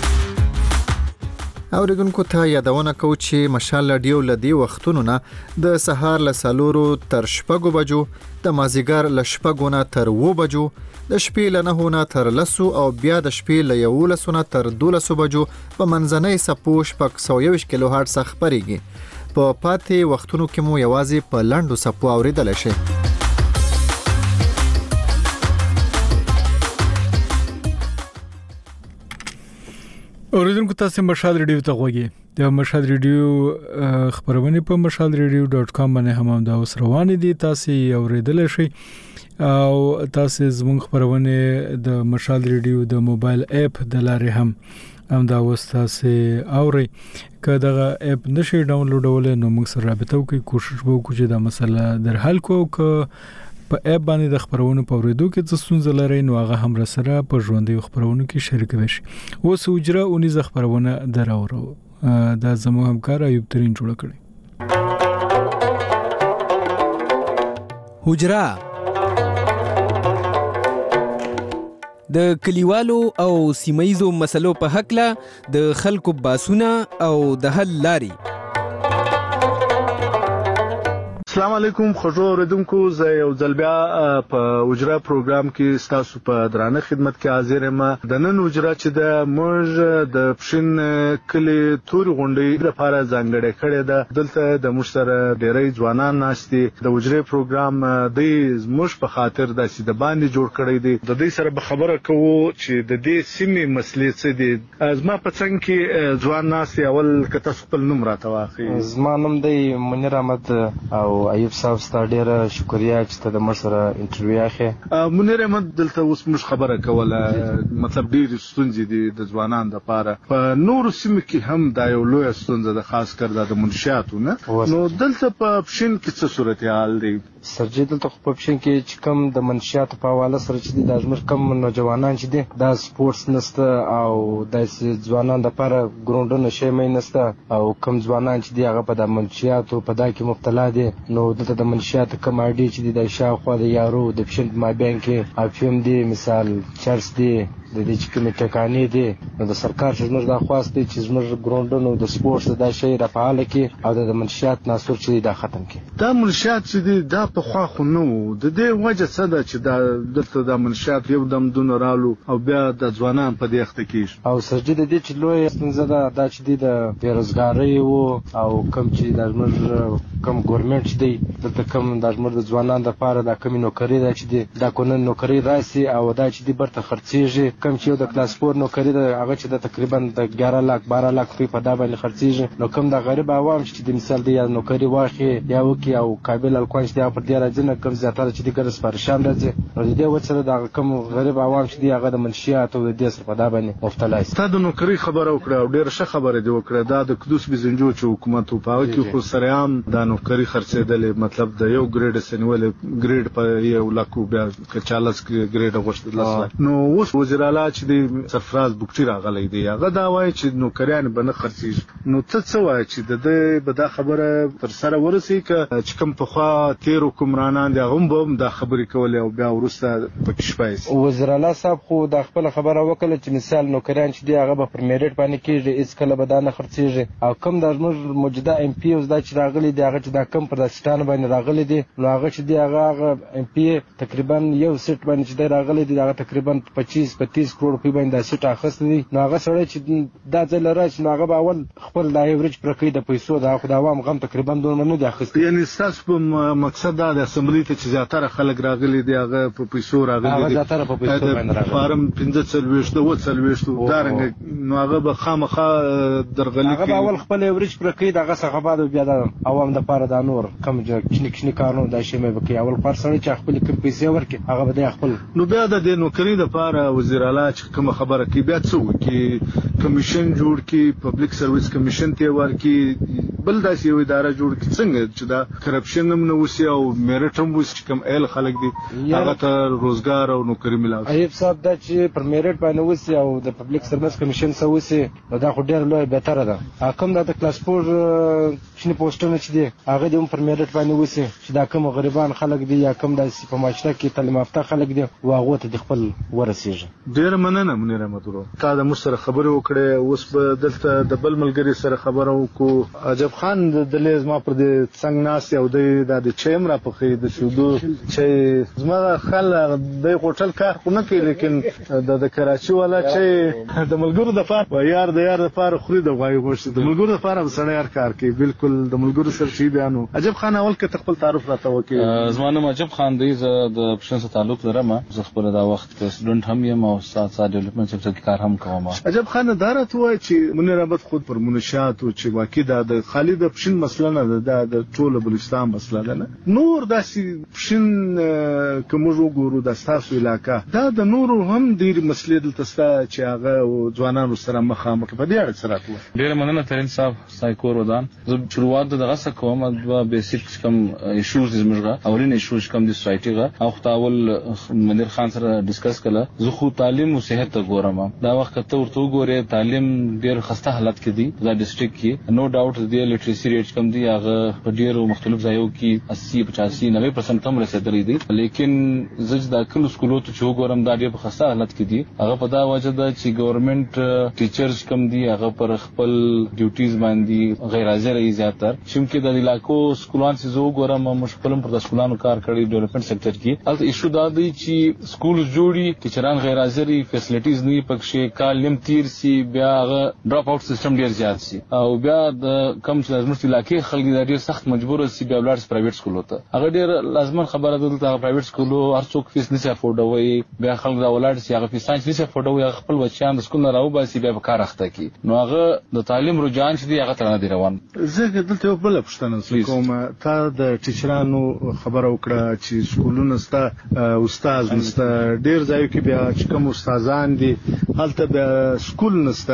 اوریدونکو ته یادونه کوو چې مشال رادیو له دې وختونو نه د سهار له څلورو تر شپږو بجو، د مازدیګر له شپږو نه تر اوو بجو، د شپې له نهو نه تر لسو او بیا د شپې له یولسو نه تر دولسو بجو په منځنۍ څپو شپږ سوه یوویشت کیلو هرټزه خپرېږي. په پاتې وختونو کې مو یوازې په لنډو څپو اوریدلی شئ. اوریدونکو تاسو مشال ریډیو ته غوږی د مشال ریډیو خبرونه په مشال ریډیو ډاټ کام باندې هم دا اوس روان دي تاسو اوریدل شئ او تاسو زموږ خبرونه د مشال ریډیو د موبایل اپ د لارې هم هم دا وستاسه اوري که دغه اپ نشي ډاونلوډول نو موږ سره رابطه وکړو کوشش وکړو چې دا مسله در حل کو که په اپ باندې د خبرونو په ورېدو کې څه ستونزه لري نو هغه هم سره په ژوندۍ خبرونو کې شریک وشي. اوس وجره اونیز خبرونه دراورو دا زموږ همکار ایوب ترين جوړ کړی. حجره د کلیوالو او سیمایزو مسلو په حق له د خلکو باسونه او د حل لاري. السلام علیکم خجو اوریدونکو، زه یو ځل بیا په اجرا پروګرام کې ستاسو په درانه خدمت کې حاضر یم. د نن اجرا چې د موږ د پښین کلی تور غونډې لپاره ځانګړې کړې ده. دلته د موږ سره ډېری ځوانان ناست دي. د اجرا پروګرام د موږ په خاطر د سیده باندې جوړ کړی دی. د دې سره به خبره کوو چې د دې سیمې مسلې څه دي. زما په څنګ کې ځوان ناست دی. اول که تاسو خپل نوم راته واخلئ. زما نوم دی منیر احمد او ایوب صاحب ستا ډیره شکریا چې ته د موږ سره انټرویو اخلې. منیر احمد دلته اوس موږ خبره کوله، مطلب ډېرې ستونزې دي د ځوانانو دپاره. په نورو سیمو کې هم دا یو لویه ستونزه ده، خاص کر دا د منشیاتو نه. نو دلته په پښین کې څه صورتحال دی؟ سرجي دلته خو په پښین کې چې کوم د منشیاتو په حواله سره چې دي دا زموږ کم نوجوانان چې دي دا سپورټس نشته او داسې ځوانانو دپاره ګراونډونه شی نشته او کم ځوانان چې دي هغه په د منشیاتو په دا کې مبتلا دي. نو دلته د منشیاتو کم اډې چې دي د شاوخوا د یارو د پښین په مابین کې افیوم دي، مثال چرس دي، د دې چې کومې ټکانې دي. نو د سرکار چې زموږ دا خواست دی چې زموږ ګراونډونو د سپورټس دا شی رافعاله کړي او د منشیات ناسور چې دی دا ختم کړي. دا منشیات چې دي دا پخوا خو نه وو. د دې وجه څه ده چې دا دلته دا منشیات یو دم دونه رالو او بیا د ځوانان په دې اخته کېږي؟ او سرجي د دې چې لویه ستونزه ده دا چې دی د بېروزګارۍ وو او کم چې دا زموږ کم ګورمنټ چې دی دلته کم دا زموږ د ځوانانو دپاره دا کمې نوکري ده چې دی دا کو نن نوکري راسي او دا چې دی برته خرڅېږي. کم چې یو د کلاس فور نوکري ده هغه چې د تقریبا د ګیاره لاک باره لاک روپۍ په دا باندې خرڅېږي. نو کم د غریب عوام چې د مثال دی یا نوکري واخلي یا وکړي او قابل الکوان چې دی هغه پر دې راځي نه، کم زیاتره چې دی ګرد سپارښان راځي. نو د دې وجه سره د هغه کم غریب عوام چې دی هغه د منشیات او د دې سره په دا باندې مبتلا شي. تا د نوکري خبره وکړه او ډېره ښه خبره دې وکړه. دا د قدوس بزنجو چې حکومت و په هغه کې خو سرعام دا نوکري خرڅېدلې، مطلب د یو ګریډ سنولې ګریډ په یو لاکو بیا که چالس ګریډ غوښتل لس. نو اوس وزیر اعلی چې دی سرفراز بوکټي راغلی دی هغه دا وایي چې نوکریان به نه خرڅېږي. نو ته څه وایي چې د ده به دا خبره تر سره ورسي که چې کوم پخوا تېر حکمرانان دي هغه هم به هم دا خبرې کولې او بیا وروسته پکې شپه شي؟ وزیر اعلی صاحب خو دا خپله خبره وکړه چې مثال نوکریان چې دي هغه به پر میریټ باندې کېږي، هېڅکله به دا نه خرڅېږي. او کوم دا زموږ موجوده ایم پي اوس دا چې راغلي دي هغه چې دا کم پر دا سیټانو باندې راغلي دي نو هغه چې دي هغه هغه ایم پي تقریبا یو سیټ باندې چې دی راغلی دی هغه تقریبا پچیس پتیس کروڑ روپۍ باندې دا سیټ اخیستی دی. نو هغه سړی چې دا ځای له راشي نو هغه به اول خپل دا ایوریج پوره کوي د پیسو د خو د عوام غم تقریبا دومره نه دی اخیستی. یعنې ستاسو په مقصد دا د اسمبلي ته چې زیاتره خلک راغلي دي هغه په پیسو راغلي دي؟ هغه زیاتره په پیسو باندې راغلي. فارم پنځه څلوېښت اووه څلوېښت دارنګه نو هغه به خامخا درغلي هغه به اول خپل ایوریج پوره کوي د هغه څخه بعد بیا د عوام دپاره دا نور کم کشني کشني کارونه دا شی به کوي. اول پر سړی چې خپل کوم پیسې ورکړي هغه به دی خپل. نو بیا د دې نوکري دپاره وزیر اعلی چې کومه خبره کوي بیا څه وکړي؟ کمیشن جوړ کړي، پبلک سرویس کمیشن ته ورکړي، بل داسې یو اداره جوړ کړي څنګه چې دا کرپشن هم نه وسي او میرټ هم وسي چې کوم ایل خلک دي هغه ته روزګار او نوکري ملاو شي. ایوب صاحب دا چې پر میرټ باندې وسي او د پبلک سرویس کمیشن سره وسي نو دا خو ډېر لوی بهتره ده. کوم دا د کلاس فور شنه پوسټونه چې دي هغه د پر میرټ باندې وسي چې دا کوم غریبان خلک دي یا کوم د په معاشره کې تعلیم یافته خلک دي او هغه ته د خپل ورسیږي. ډېر مننه منیر احمد ورو، تا د موږ سره خبرې وکړې. اوس به دلته د بل ملګري سره خبره وکړو. عجب خان د دلې زما پر دې څنګ ناست او دی دا د چای هم راپخوي د شیدو چای. زما خل دی هوټل کار خو نه کوي لیکن د کراچي والا چای د ملګرو دپاره یار د یار دپاره خوري د غوایي غوښتي د ملګرو دپاره به سړی هر کار کوي. بالکل د ملګرو سره چې بیا نو عجب خان اول که ته خپل تعارف راته وکړې. زما نوم عجب خان دی، زه د پښتون سره تعلق لرم. زه خپله دا وخت سټوډنټ هم یم او سات سات ډیولپمنټ سیکټر کې کار هم کوم. عجب خان دا راته وایي چې منیر احمد خود پر منشیاتو چې واقع دا د خالي د پښین مسله نه ده د ټول بلوچستان مسله ده نه نور داسې پښین کوم وګورو د تاسو علاقہ دا د نور هم ډیر مسلې دلته ستا چې هغه ځوانانو سره مخامخ په دې اړه سره کوي. ډیر مننه ترين صاحب سایکور ودان زه شروعات دغه څه کوم د بیسیک کم ایشوز زموږه اولین ایشوز کم د سوسایټي غا او خداول منیر خان سره ډیسکس کړه زه خو تعلیم او صحت ته ګورم دا وخت ته ورته ګوره تعلیم ډیر خسته حالت کې دی دا ډیسټریکټ کې نو ډاوټ دی لیټریسي ریټ کم دی هغه په ډیرو مختلف ځایو کې اسی پچاسی نوے پرسنټ هم رسیدلی دی لیکن زج دا کل سکولو ته چې ګورم دا ډیر په خسته حالت کې دی هغه په دا وجه ده چې ګورنمنت ټیچرز کم دی هغه پر خپل ډیوټیز باندې غیر حاضر ای زیاتر چې د علاقو سکولان چې زه ګورم مشکلم پر د سکولانو کار کړی ډیولپمنٹ سېکټر کې الته ایشو دا دی چې سکول جوړي ټیچران غیر حاضر فیسیلیټیز نه پکې کال نیم تیر سی بیا ډراپ اوټ سیستم ډیر زیات سی او بیا د کم چې لازم علاقې خلک ډیر سخت مجبور سي بیا ولر پرایویټ سکول ته هغه ډیر لازم خبره ده د پرایویټ سکول هر څوک فیس نشي افورډوي بیا خلک دا ولر سي هغه فیس نشي افورډوي خپل بچیان د سکول نه راو باسي بیا کار اخته کی نو هغه د تعلیم رجحان چې دی هغه تر نه دی روان. زه دلته یو بل پوښتنه کوم تا د ټیچرانو خبره وکړه چې سکولونه ستا استاد نسته ډیر ځایو کې بیا چې کوم استادان دي هلته به سکول نسته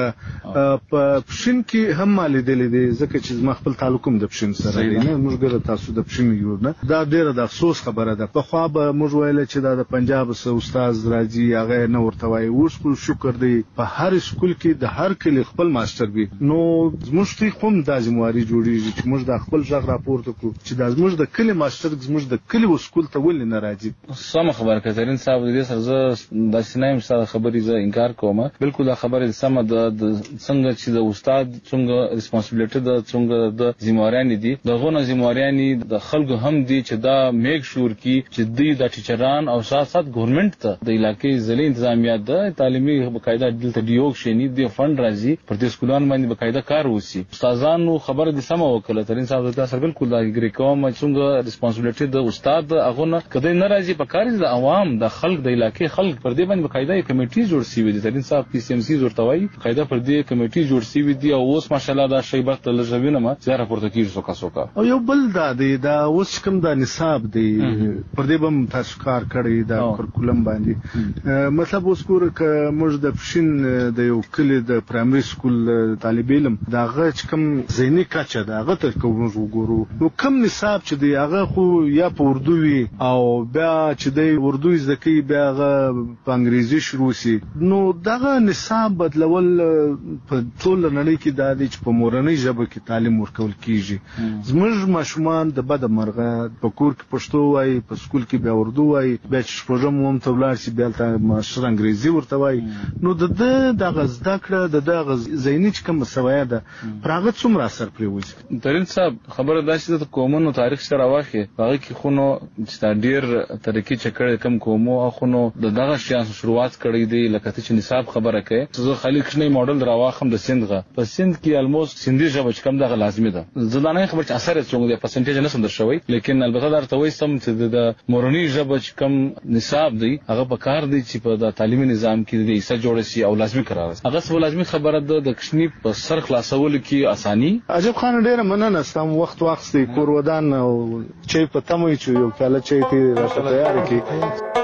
په پښین کې هم مالې دي دي ځکه چې زما خپل تعلقوم د پښین سره دی نه موږ ګره تاسو د پښین یو نه دا ډیره د افسوس خبره ده په خو به موږ ویل چې دا د پنجاب سره استاد راځي هغه نه ورته وایي اوس کو شکر دی په هر سکول کې د هر کلی خپل ماستر وي نو زموږ ته کوم د ځمواري جوړیږي چې موږ د خپل ځغ راپورته کو چې د زموږ د کلی ماستر زموږ د کلی سکول ته ولې نه راځي. سم خبره کوي ترين صاحب دې سره د سینایم سره خبرې زه انکار کوم بالکل دا خبره سم د څنګه چې د استاد څنګه ریسپانسیبিলিټي د څنګه د ذمہواران دي دغه نه ذمہواران د خلکو هم دي چې دا میک شور کی چې دوی د ټیچران او سات سات ګورنمنت ته د علاقې ځلې انتظامیه د تعلیمي بقاعده دلته دیوک شنی د فند راځي پر دې سکولان باندې بقاعده کار وسی استادانو خبره دي سم وکړه ترين صاحب دا سره بالکل دا ګری کوم څنګه ریسپانسیبিলিټي د استاد هغه نه کله نه راځي په کار د عوام د خلک د علاقې خلک پر دې باندې بقاعده کمیټي جوړ سی وي د ترين صاحب پی سی ام سی ورتوي قاعده پر دې کمیټي جوړ سی وي دی او اوس ماشاءالله دا شی برت لږوینه ما زه راپورته کیږم سوکا سوکا او یو بل دا دی دا اوس کوم دا نصاب دی پر دې بم تاسو کار کړی دا کورکولم باندې مطلب اوس کور ک موږ د پښین د یو کلی د پرایمري سکول طالب علم دا غچ کوم زینی کچه دا هغه ته کوم وګورو نو کوم نصاب چې دی هغه خو یا په اردو وي او بیا چې دی اردو زکی بیا هغه په انګریزي شروع سي نو دغه نصاب بدلول په ټول نړۍ کې دا دی چې په مورنۍ ژبه کې تعلیم ورکول کیږي زموږ ماشومان د بد مرغه په کور کې پښتو وایي په سکول کې بیا اردو وایي بیا چې پروګرام هم ته ولاړ شي بیا ته ماشر انګریزي ورته وایي نو د دغه زده کړه د دغه زینی چې کوم سویا ده پراغه څومره اثر پریوځي. ترين صاحب خبره دا چې د قومونو تاریخ سره واخی هغه کې خونو چې ډیر طریقې چکر کم کومو خونو د دغه شیان شروعات کړی دی لکه چې نصاب خبره کوي زه خالي کښنی موډل راواخم د سندغه په سند کې الموست سندي ژبه چې کم دغه لازمي ده زدانه خبر چې اثر څنګه دی پرسنټیج نه سم درشوي لیکن البته درته وایي سم چې د مورنۍ ژبه چې کم نصاب دی هغه په کار دی چې په د تعلیمي نظام کې د ایسه جوړ شي او لازمي قرار هغه سو لازمي خبره ده د کښنی په سر خلاصول کې اساني. عجب خان ډیره مننه ستاسو وخت واخستې کور ودان او چې په تموي چې یو کله چې تی راته تیار کی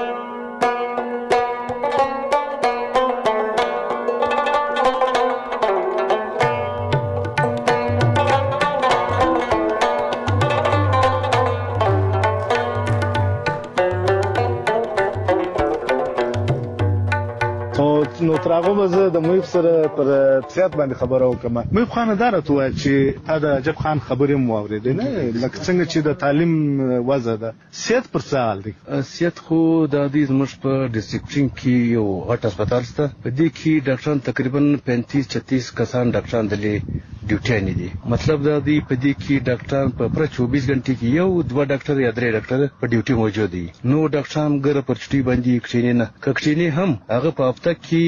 نو تراغه مزه د مې سره پر سیاست باندې خبرو کوم مې خانه دارته وای چې تا د عجب خان خبرې مو اورېدې نه لکه څنګه چې د تعلیم وضع ده سیاست پر سوال دی سیاست خو د دې زموږ په ډیسټریکټ کې یو غټ هسپتال شته په دې کې ډاکټران تقریبا پینتیس چھتیس کسان ډاکټران دلې ډیوټي نه دي مطلب دا دی په دې کې ډاکټران په پر چوبیس غنټې کې یو دوه ډاکټر یا درې ډاکټر په ډیوټي موجود دي نو ډاکټران ګره پر چټي باندې کښینې نه کښینې هم هغه په هفته کې مطلب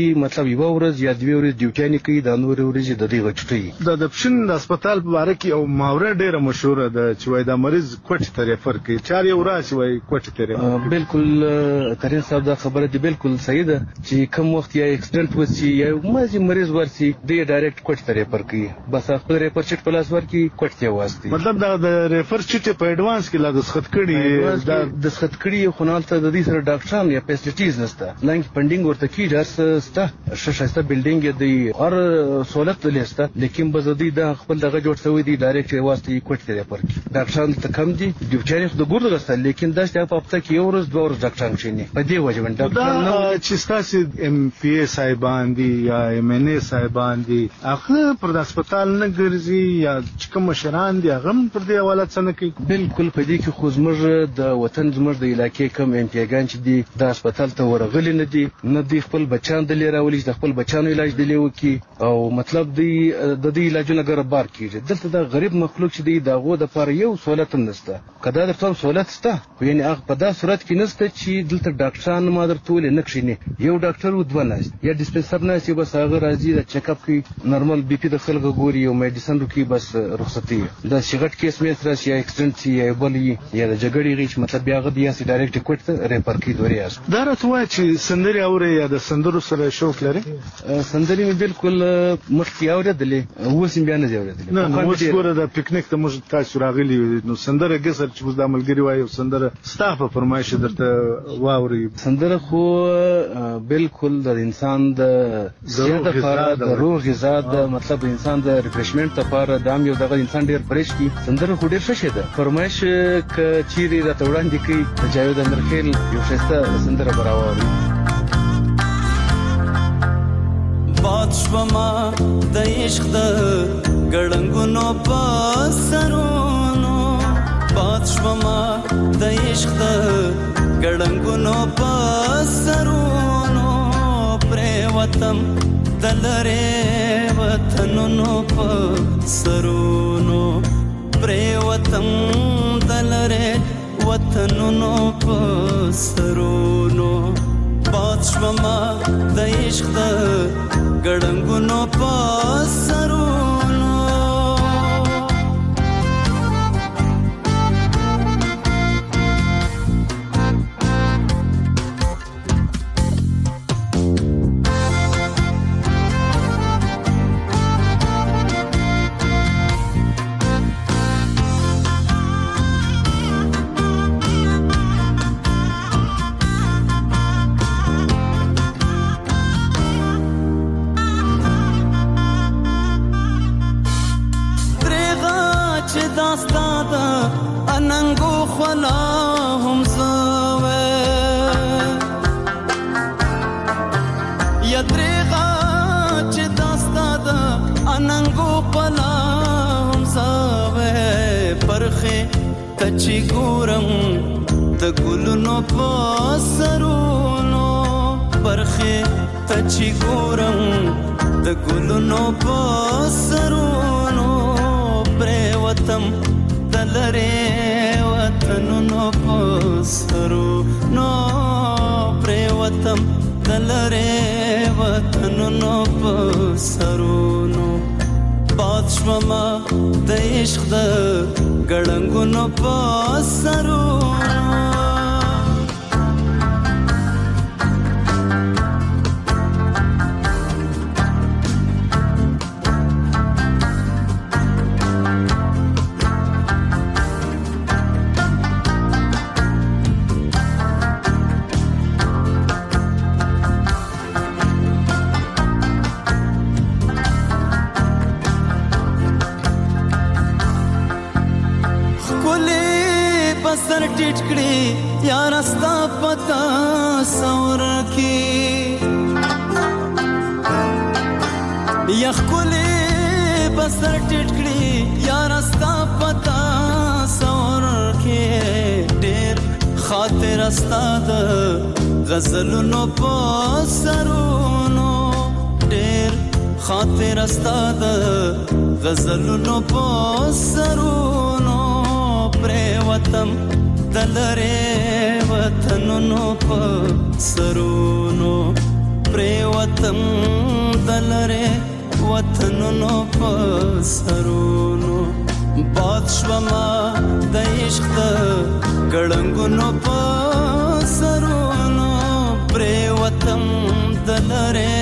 صاحب یو ورځ یا دوه ورځې ډیوټي کوي د نور ورځې د دې غچټي د دپشن د هسپتال په اړه کې او ماوره ډیره مشهوره ده چې وای دا مریض کوټ ته ریفر کوي چاري وراسي وای کوټ ته ریفر بالکل تاریخ صاحب دا خبره دی بالکل صحیح ده چې کوم وخت یا اکسیډنټ وسی یا مازی مریض ورسی دی ډایرکټ کوټ ته ریفر کوي بس خپل ریفر چټ پلاس ورکی کوټ ته واسطي مطلب دا د ریفر چټ په ایڈوانس کې لا د سخت کړي دا د سخت کړي خو نه ته د دې سره ډاکټران یا فیسیلیټیز نشته لانک فندینګ ورته کی درس ستا ششسته بلډینګ دی اور سہولت لسته لیکن بزدي دا خپل دغه جوړ شوی دی ډایرکټ واسطي کوټ ته ریفر کوي ډاکټران ته کم دي ډیوټي د ګورد غسته لیکن دا چې په هفته کې یو ورځ دوه ورځې ډاکټران شینی په دې وجه باندې ډاکټر چې تاسو ایم پی ای صاحبان دي یا ایم ان ای صاحبان دي هغه پر د هسپتال نه ګرځي یا کوم مشران دي هغه پر دې حواله څنګه کوي بالکل په دې کې خو زموږ د وطن زموږ د علاقې کم ایم پی ایګان چې دي د هسپتال ته ورغلي نه دي نه دي خپل بچان د لري راولي د خپل بچانو علاج دی وکي او مطلب دی د دې علاجونه ګربار کیږي دلته د غریب مخلوق چې دی دغه د پر یو سہولت نشته کدا د ټول سہولت شته یعنی هغه په دا صورت کې نشته چې دلته ډاکټران مادر ټول نه کښینی یو ډاکټر ودو نه یا ډیسپنسر نه چې بس هغه راځي د چیک اپ کوي نورمال بي پی د خلکو ګوري او میډیسن کوي بس رخصتي دا شغټ کیس مې تر یا اکسیډنټ یا بلی یا د جګړې غیچ مطلب بیا غدي یا سي ډایرکټ کوټ ته ریفر کی دوری اس دا راته وای چې سندري اوري یا د سندرو سره شوق لري سندري مې بالکل مخکې اورېدلې اوس بیا نه اورېدلې نه نو اوس ګوره د پکنیک ته موږ تاسو راغلي نو سندره ګسر چې موږ د عملګری وایو سندره ستاسو فرمایش درته واوري سندره خو بالکل د انسان د زیاده لپاره د روح غذا د مطلب انسان د ریفریشمنت لپاره د ام یو دغه انسان ډیر فریش کی سندره خو ډیر ښه ده فرمایش ک چیرې را توړاندې کی جاوید امرخیل یو شسته سندره براوي باد شوما د عشق د ګړنګونو په سرونو باد شوما د عشق د ګړنګونو په سرونو پرې وطن دلره وطنونو په سرونو پرې وطن دلره وطنونو په سرونو باد شوما د عشق د ګړنګونو په سرونو کچی ګورم د ګلونو په سرونو برخه کچی ګورم د ګلونو په سرونو پرې وطن دلره وطنونو په سرونو پرې وطن دلره وطنونو په سرونو باد شوما د عشق د ګړنګونو په سرونو سر ټیټ کړي یا راستا پتا سور کی یا خولې بسر ټیټ کړي یا راستا پتا سور کی ډېر خاطر استاد غزلونو په سرونو ډېر خاطر استاد غزلونو په سرونو پرې وطن دلره وطنونو په سرونو پرې وطن دلره وطنونو په سرونو باد شوما د عشق د ګړنګونو په سرونو پرې وطن دلره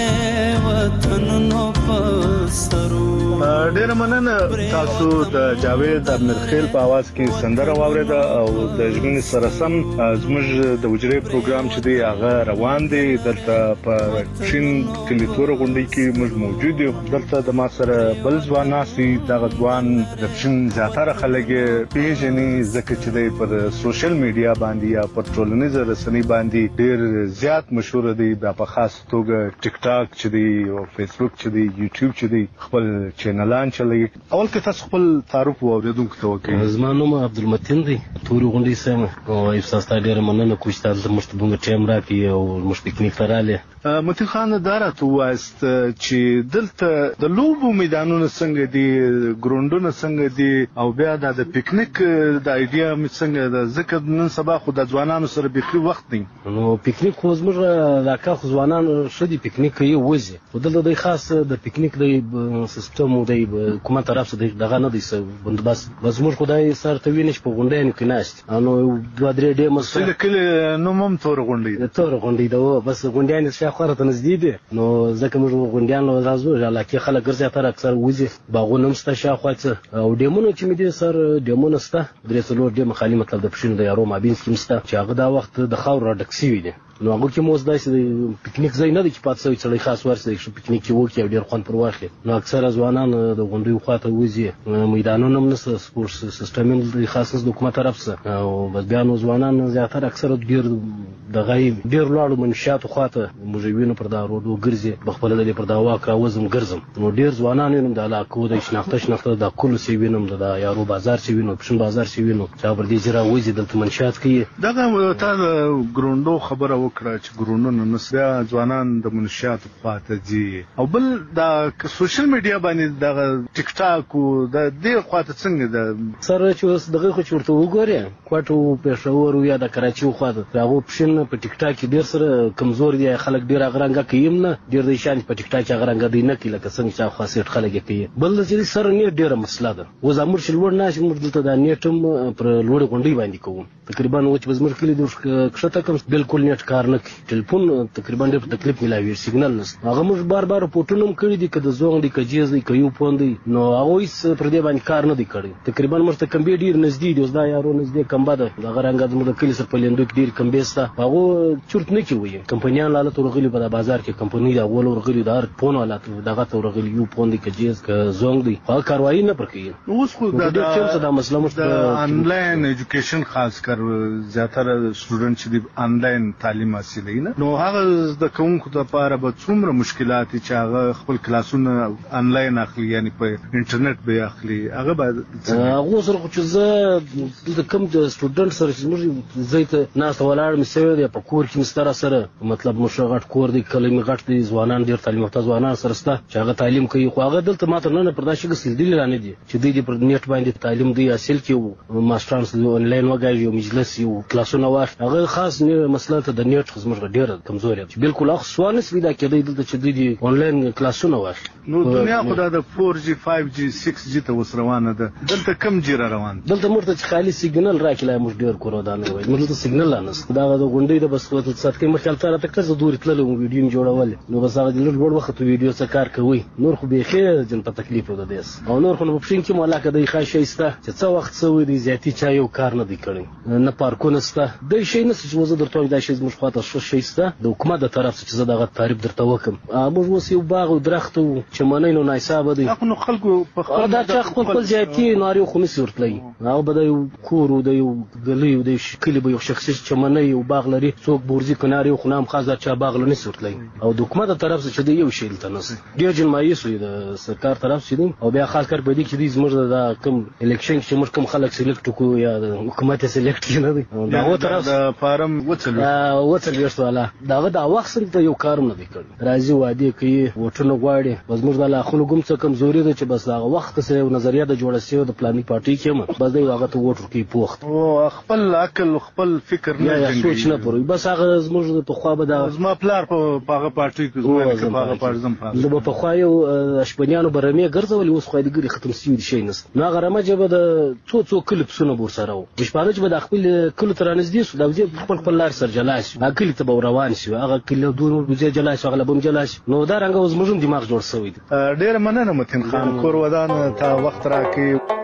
وطنونو په سرونو. ډیر مننه تاسو د جاوید امرخیل په आवाज کې سندره واوریده او د ژوند سره سم زموږ د وجرې پروګرام چې دی هغه روان دی دلته په شین کلیتور غونډې کې موږ موجود یو. دلته د ما سره بل ځوان ناسي دغه ځوان د شین زیاتره خلک پیژني ځکه چې دی پر سوشل میډیا باندې یا پر ټولنیز رسنۍ باندې ډیر زیات مشهور دی په خاص توګه ټیک ټاک چې دی او فیسبوک چې دی یوټیوب چې دی خپل چینلان چلوي. اول کې تاسو خپل تعارف واوریدونکو ته وکړئ. زما نوم عبدالمتین دی توري غونډې سم او استاد ډیر مننه کوم چې تاسو موږ ته دومره ټیم راکړي او موږ پکنیک ته راغلي. متي خان دارته وایست چې دلته د لوبو میدانونو څنګه دي ګروندونه څنګه دي او بیا د پکنیک د ایډیا مې څنګه د ذکر نن سبا خو د ځوانانو سره بيخي وخت دی. نو پکنیک خو زموږ علاقه خو ځوانانو شدي پکنیک کوي وځي او دلته د خاص د پکنیک د سیستم او د حکومت طرف څخه دغه نه دي بندوبست بس موږ خدای سره ته ویني په غونډه کې ناشته نو دوه درې ډېر مسله کله نو مم تور غونډې تور غونډې دا بس غونډه خورت نزدې دي نو ځکه موږ غونډیان له راځو علاقه خلک ګرځي تر اکثر وځي باغونه مسته شاخوات او ډیمونو چې مې دي سر ډیمونو سته درې څلور ډیم خالي مطلب د پښینو د یارو مابین کې مسته چې هغه دا وخت د خاور راډکسي وي دي نو هغه کې موږ داسې پکنیک ځای نه دی چې پات سوي چړې خاص ورسې چې پکنیک کې وکړي ډیر خوند پر واخلي نو اکثر ځوانان د غونډې خواته وځي میدانونو هم نس سپورت سیستم د خاص د حکومت طرف څخه او بس بیا نو ځوانان زیاتره اکثر ډیر د غي ډیر لاړو منشات خواته موږ وینو پر دا روډو ګرځي بخپل د پر دا واکرا وزم ګرځم نو ډیر ځوانان نن د علاقو د شناخته شناخته د کول سی وینم د یارو بازار سی وینم پښین بازار سی وینم چې پر دې جرا وځي د منشات کې دغه تا ګروندو خبره وکړه چې ګرونونه نسبیا ځوانان د منشات خواته دي او بل دا سوشل میډیا باندې د ټیک ټاک او د دې خواته څنګه د سره چې اوس دغه خو چورته وګوري کوټو پېښور یا د کراچي خواته راغو پښین په ټیک ټاک کې ډیر سره کمزور دي خلک ډیر اغرانګه کیم نه ډیر د شان په ټیک ټاک اغرانګه دی نه کله څنګه چې خاصیت خلک کوي بل چې سره نه ډیره مسله ده و زموږ شلور نه چې موږ دلته د نیټم پر لوړ غونډې باندې کوو تقریبا و چې زموږ کلی د کښته کوم بالکل نیټ کار نه کوي ټلیفون تقریبا ډېر تکلیف ملاوي سیګنال نس هغه موږ بار بار پورټونم کړی دي کده زوغ دي کجیز دي کيو پوندي نو هغه هیڅ پر دې باندې کار نه دی کړی تقریبا موږ ته کم ډیر نږدې دي اوس دا یارو نږدې کم بده هغه رنګ د موږ کلی سره پلیندو ډیر کم بیستا هغه چورت نه کوي کمپنیان لاله تورغلی په بازار کې کمپنی دا ول ورغلی دار فون ولا دغه تورغلی یو پوندي کجیز ک زوغ دي هغه کاروایی نه پر کوي اوس خو دا د مسله مش انلاین ایجوکیشن خاص کر زیاتره سټوډنټ چې انلاین تعلیم حاصلوي نو هغه د کومکو لپاره به څومره مشکلات چې هغه خپل کلاسونه انلاین اخلي یعنی په انټرنیټ به اخلي هغه به هغه سره چې زه د کوم د سټوډنټ سره چې موږ زیته ناس ولاړ مسوي دی په کور کې مستر سره مطلب مشغټ کور دی کلمې غټ دي ځوانان ډیر تعلیم یافته ځوانان سره سره چې هغه تعلیم کوي خو هغه دلته ماته نه پرداشه کې دي لرانه دي چې دوی پر نیټ باندې تعلیم دی حاصل کوي ماسترانس انلاین وګوري او مجلس یو کلاسونه واخ هغه خاص نه مسله ته د نیټ خدمت ډیره کمزوري چې بالکل اخ سوانس ویدا کېدی دلته چې دوی انلاین کلاسونه واخ نو دنیا خو د فور جی فایو جی سکس جی ته وس روانه ده دلته کم جیره روان دلته مرته چې خالي سیګنل راکړای موږ ډیر کورو دا نه وای موږ ته سیګنل لانس دا د غونډې د بس وخت سات کې مخ خلته راته کړه دوری تللو ویډیو جوړول نو بس هغه د لږ وخت ویډیو څخه کار کوي نور خو به خیر جن په تکلیف وده دیس او نور خو په پښین کې ملاقات دی خاصه ایسته چې څو وخت سوي دي زیاتی چا یو کار نه دی کړی نه پارکونه سته د شي نه چې وزه درته دا شي موږ خواته شو شي سته د حکومت د طرف چې زه دغه تعریف درته وکم موږ اوس یو باغ او درخت چې منې نو نایساب دي نو خلکو په خپل دا چې خپل خپل زیاتی ناري خو مې ورتلې هغه به یو کور او د یو غلې او د شکل به یو شخصي چې منې یو باغ لري څوک بورزي کناري خو نام خاصه چا باغ لنی ورتلې او د حکومت د طرف چې دی یو شی تل نس ډیر جن مایي سوی د سرکار طرف چې دی او بیا خاص کار په دې کې دې زموږ د کوم الیکشن چې موږ کوم خلک سلیکټ کو یا حکومت سلیکټ کینه دی دا و طرف د فارم وڅلو وڅلوېښت والا دغه د وخت سره ته یو کار نه دی کړی راځي وعده کوي وټونه غواړي بس موږ د لاخونو کوم څه کمزوري ده چې بس هغه وخت سره یو نظریه د جوړه شوی د پلاني پارټي کې بس دی هغه ته وټ ورکوي پوښت او خپل عقل خپل فکر نه یا سوچ نه پوری بس هغه زموږ په خوا به دا زما پلار په هغه پارټي کې زما په هغه پارټي زم فهم زه په خوا یو شپنیانو برمه ګرځول اوس خو دګری ختم سوي شي نه نو هغه رمجه به د څو څو کلیپسونه بور سره و شپانه چې به د خپل کلو تر نږدې شو د خپل خپل لار سر جلاش هغه ته به روان شي هغه کله دوه ورځې جلاش هغه بم جلاش نو دا رنګ اوس موږ دماغ جوړ شوی دی ډیر مننه متین خان کور ودان تا وخت راکې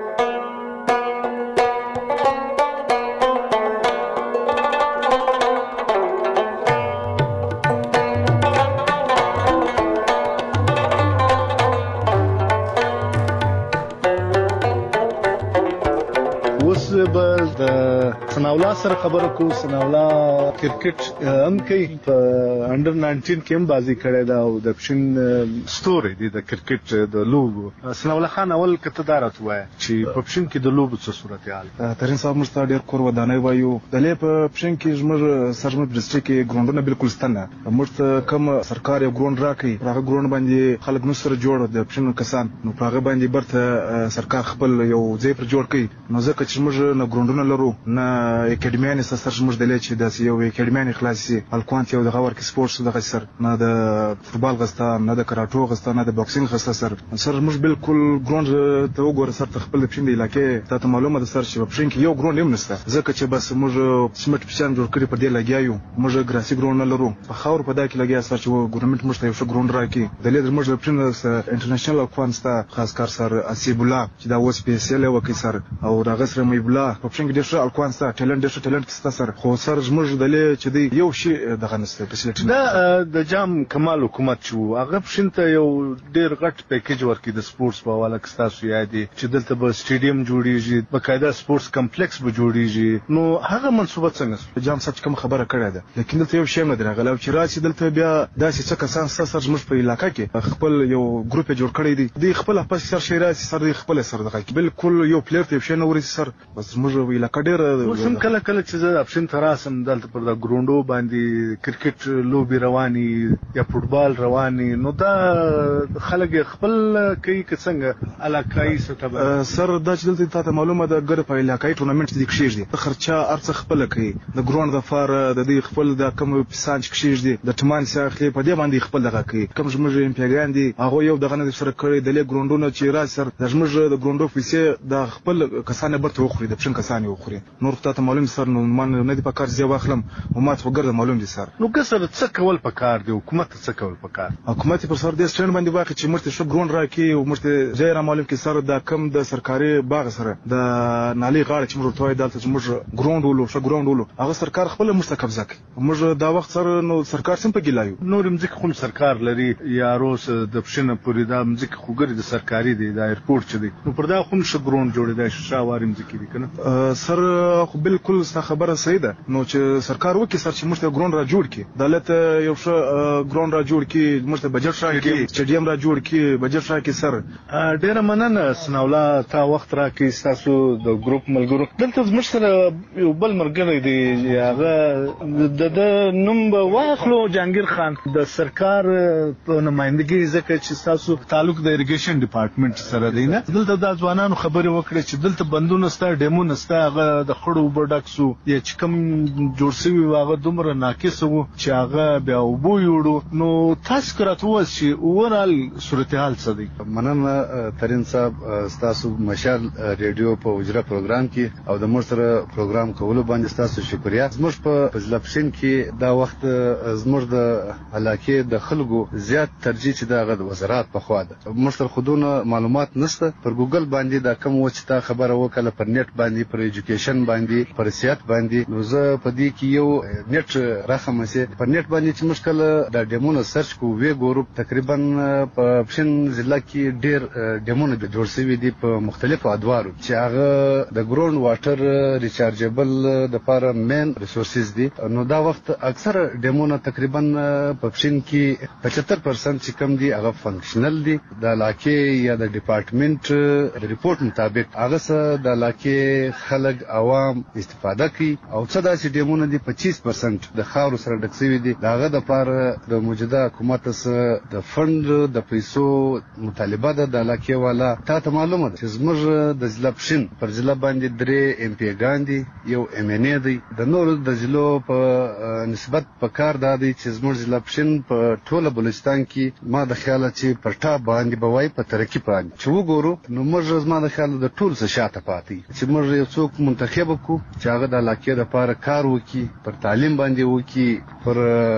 سناولا سره خبره کو سناولا کرکټ هم کوي په انډر ناینټین کې هم بازی کړی دا او د پښین ستوري دی د کرکټ د لوبو سناولا خان اول کته دارت وای چې په پښین کې د لوبو څه صورتحال ترين صاحب مستر ډیر کور ودانای وایو د لې په پښین کې زموږ سرمت برسټ کې ګراوندونه بالکل ستنه موږ کوم سرکار یو ګراوند راکې هغه ګراوند باندې خلک نو سره جوړ د پښین کسان نو هغه باندې برته سرکار خپل یو ځای پر جوړ کړي نو ځکه چې موږ نه ګراوندونه لرو نه اکیډمیانې سره موږ د لې چې د یو اکیډمیانې خلاصي الکوانت یو د غور کې سپورتس دغه سر نه د فوتبال غستا نه د کراټو غستا نه د باکسینګ غستا سر سر موږ بالکل ګراوند ته وګوره سر ته خپل پښین د علاقې ته معلومه ده سر چې پښین کې یو ګراوند هم نشته ځکه چې بس موږ سمټ پښین جوړ کړی په دې لګیایو موږ ګراسي ګراوند نه لرو په خاور په دا کې لګیا سر چې ګورنمنت موږ ته یو ښه ګراوند راکړي د لې موږ پښین انټرنیشنل الکوانت ستا خاص کار سر اسیب الله چې دا اوس په سیل وکي سر او دا غسر مې الله په پښین کې ډېر الکوانت ستا ټالنت ډېر ټالنت کې سر خو سر زموږ د لې چې دی یو شی دغه نسته فیسیلیټي دا د جام کمال حکومت شو هغه پښینته یو ډیر غټ پیکیج ورکړي د سپورتس په حواله کې تاسو یادي چې دلته به سټیډیم جوړیږي بقاعده سپورتس کمپلیکس به جوړیږي نو هغه منصوبه څنګه جام صاحب کوم خبره کړې ده لیکن دلته یو شی نه درغله چې راشي دلته بیا داسې څه کسان سره زموږ په علاقې کې خپل یو ګروپ جوړ کړی دی دی خپل خپل سر شي راشي سر خپل سر دغه بالکل یو پلیئر ته شي نه ورسي سر بس موږ علاقې ډیر سم کله کله چې زه اپشن تراسم دلته پر د ګروندو باندې کرکټ لوبي رواني یا فوتبال رواني نو دا خلک خپل کوي که څنګه علاقائی سطح سر دا چې دلته تاسو معلومه ده ګر په علاقائی ټورنمنت دي کښیږي د خرچه ارڅ خپل کوي د ګروند د فار د دې خپل د کوم پسانچ کښیږي د ټمان ساخلي په دې باندې خپل دغه کوي کوم زموږ امپیاګان دي هغه یو دغه نه سره کړی د لې ګروندونو چې را سر د زموږ د ګروندو پیسې د خپل کسانه برته وخوري د پښن کسانه وخوري نور تاسو معلوم سر نو من نه دی په کار زی واخلم او ما ته وګرځم معلوم دي سر نو که سر څه کول پکار دی حکومت څه کول پکار حکومت پر سر د سټرن باندې واخی چې مرته شو ګرون راکې او مرته ځای را معلوم کې سر د کم د سرکاري باغ سره د نالي غاړه چې موږ توای دلته چې موږ ګراوند ولو شو ګراوند ولو هغه سرکار خپل مرته قبضه کوي موږ دا وخت سره نو سرکار سم په ګلایو نور مځک خو سرکار لري یا روس د پښنه پوری دا مځک خو ګری د سرکاري دی د ایرپورټ چي دی نو پر دا خو شو ګراوند جوړی دا شاواري مځک دی کنه سر خو بالکل خبره صحیح ده نو چې سرکار وکي سر چې موږ ګراوند را جوړ کی دولت یو ښه ګراوند را جوړ کی موږ ته بجټ راکړي سټیډیم را جوړ کی بجټ راکړي سر ډیر مننه سناولا تا وخت راکې تاسو د ګروپ ملګرو دلته زموږ سره یو بل مرګره دی هغه د نوم واخلو جهانگیر خان د سرکار په نمائندګي ځکه چې تاسو تعلق د اریګیشن ډپارټمنټ سره دی نه دلته د ځوانانو خبرې وکړي چې دلته بندونه ستا ډیمونه ستا هغه د خړو بډکسو یا چې کوم جوړ شوی هغه دومره ناقص وو چې هغه بیا وبو یوړو نو تاسو کراتو چې اورال صورتحال څه دی مننه ترين صاحب تاسو مشال ریډیو په اجرا پروګرام کې او د مر سره پروګرام کولو باندې تاسو شکریا زموږ په فضلپشن کې دا وخت زموږ د علاقې د خلکو زیات ترجیح چې د وزارت په خوا ده موږ تر خودونه معلومات نشته پر ګوګل باندې دا کوم و چې تا خبره وکړه پر نیټ باندې پر ایجوکیشن باندې پر سیاست باندې نو زه په دې کې یو نیټ راخم سي پر نیټ باندې چې مشکل د ډیمونو سرچ کو وی ګورو تقریبا په پښین ضلع کې ډیر ډیمونو جوړ شوی دي په مختلفو ادوارو چې هغه د ګراوند واټر ریچارجبل د لپاره مین ریسورسز دي نو دا وخت اکثر ډیمونو تقریبا په پښین کې پچهتر پرسنټ چې کم دي هغه فنکشنل دي د علاقې یا د ډپارټمنټ د ریپورت مطابق هغه سره د علاقې کې خلک عوام استفاده کوي او څه داسې ډیمونه دي پچیس پرسنټ د خاورو سره ډک شوي دي. داغه د لپاره د موجوده حکومت سره د فند د پیسو مطالبه ده د علاقې والا. تا ته معلومه ده چې زموږ د ضلع پښین پر ضلع باندې درې ایم پی ګان دي، یو ایم ان ای دی. د نورو د ضلعو په نسبت په کار دا دی چې زموږ ضلع پښین په ټوله بلوچستان کې ما د خیاله چې پر ټاپ باندې به وای په ترقي باندې چې وګورو نو موږ زما د خیال د ټول څه شاته پاتې چې موږ یو څوک منتخب کو چې هغه د علاقې لپاره کار وکړي، پر تعلیم باندې وکړي، پر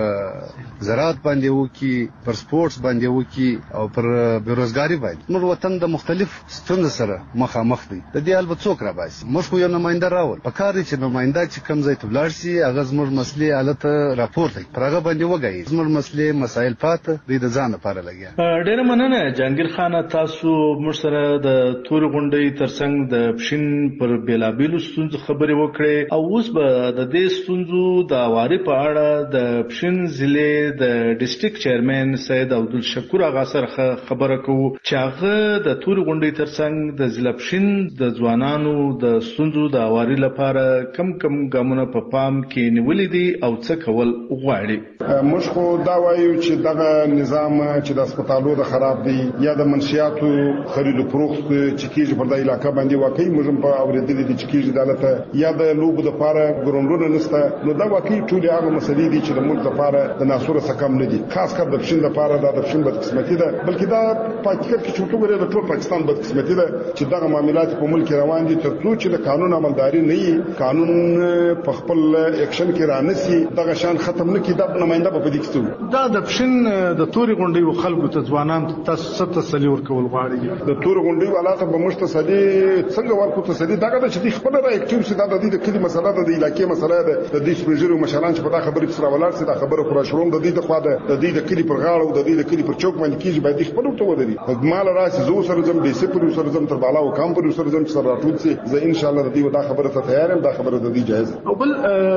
زراعت باندې وکړي، پر سپورتس باندې وکړي او پر بیروزګاری باندې. موږ وطن د مختلف ستونزو سره مخامخ دی. د دې البته څوک را باسي، موږ خو یو نماینده راول په کار چې نماینده چې کوم ځای ته ولاړ شي هغه زموږ مسلې حالت راپورته پر هغه باندې وګایي. زموږ مسلې مسایل پاته دی د ځان لپاره لګیا. ډېر مننه جهانگیر خان، تاسو موږ سره د تور غونډې ترڅنګ د پښین پر بیلابیلو ستونزو خبرې وکړې او اوس به د دې ستونزو د اواري په اړه د پښین ضلع د ډیسټریکټ چیرمن سید عبدالشکور اغا سره خبره کوو چې هغه د تور غونډې ترڅنګ د ضلع پښین د ځوانانو د ستونزو د اواري لپاره کم کم ګامونه په پام کې نیولې دي او څه کول غواړي. موږ خو دا وایو چې دغه نظام چې د هسپتالو د خراب دی یا د منشیاتو خرید او فروخت چې کیږي په دغه علاقې باندې واقعي موږ په اوریدلې دي چې کیږي دلته یا د لوبو د لپاره ګروندونه نشته، نو دا واقعي ټول هغه مسلې دي چې د ملک لپاره د ناسوره سکم نه دي، خاص کر د پښین لپاره دا د پښین بدقسمتي ده، بلکې دا په حقیقت کې چې وګورئ د ټول پاکستان بدقسمتي ده چې دغه معاملات په ملک روان دي تر څو چې د قانون عملداري نه وي، قانون په خپل اکشن کې رانسي، دغه شان ختم نه کی د نماینده په دې کې دا د پښین د توري غونډې او خلکو ته ځوانان تاسو څه تسلی ورکول غواړي؟ د توري غونډې ولاته به مشت تسلی څنګه ورکو تسلی دغه د چې خپل را اکټیو سي دا د دې د کلی مسله ده، د علاقې مسله ده، د دې سپیژرو مشران چې په دا خبرې سره ولاړ سي دا خبره پر شروم د دې د خوا ده، د دې د کلی پر غاړه او د دې د کلی پر چوک باندې کیږي باید خپل ته ودري مال راسي زو سره زم دې سپر سره زم تر بالا او کام پر سره زم سره راټول سي زه ان شاء الله د دې دا خبره ته تیار یم، دا خبره د دې جایز او بل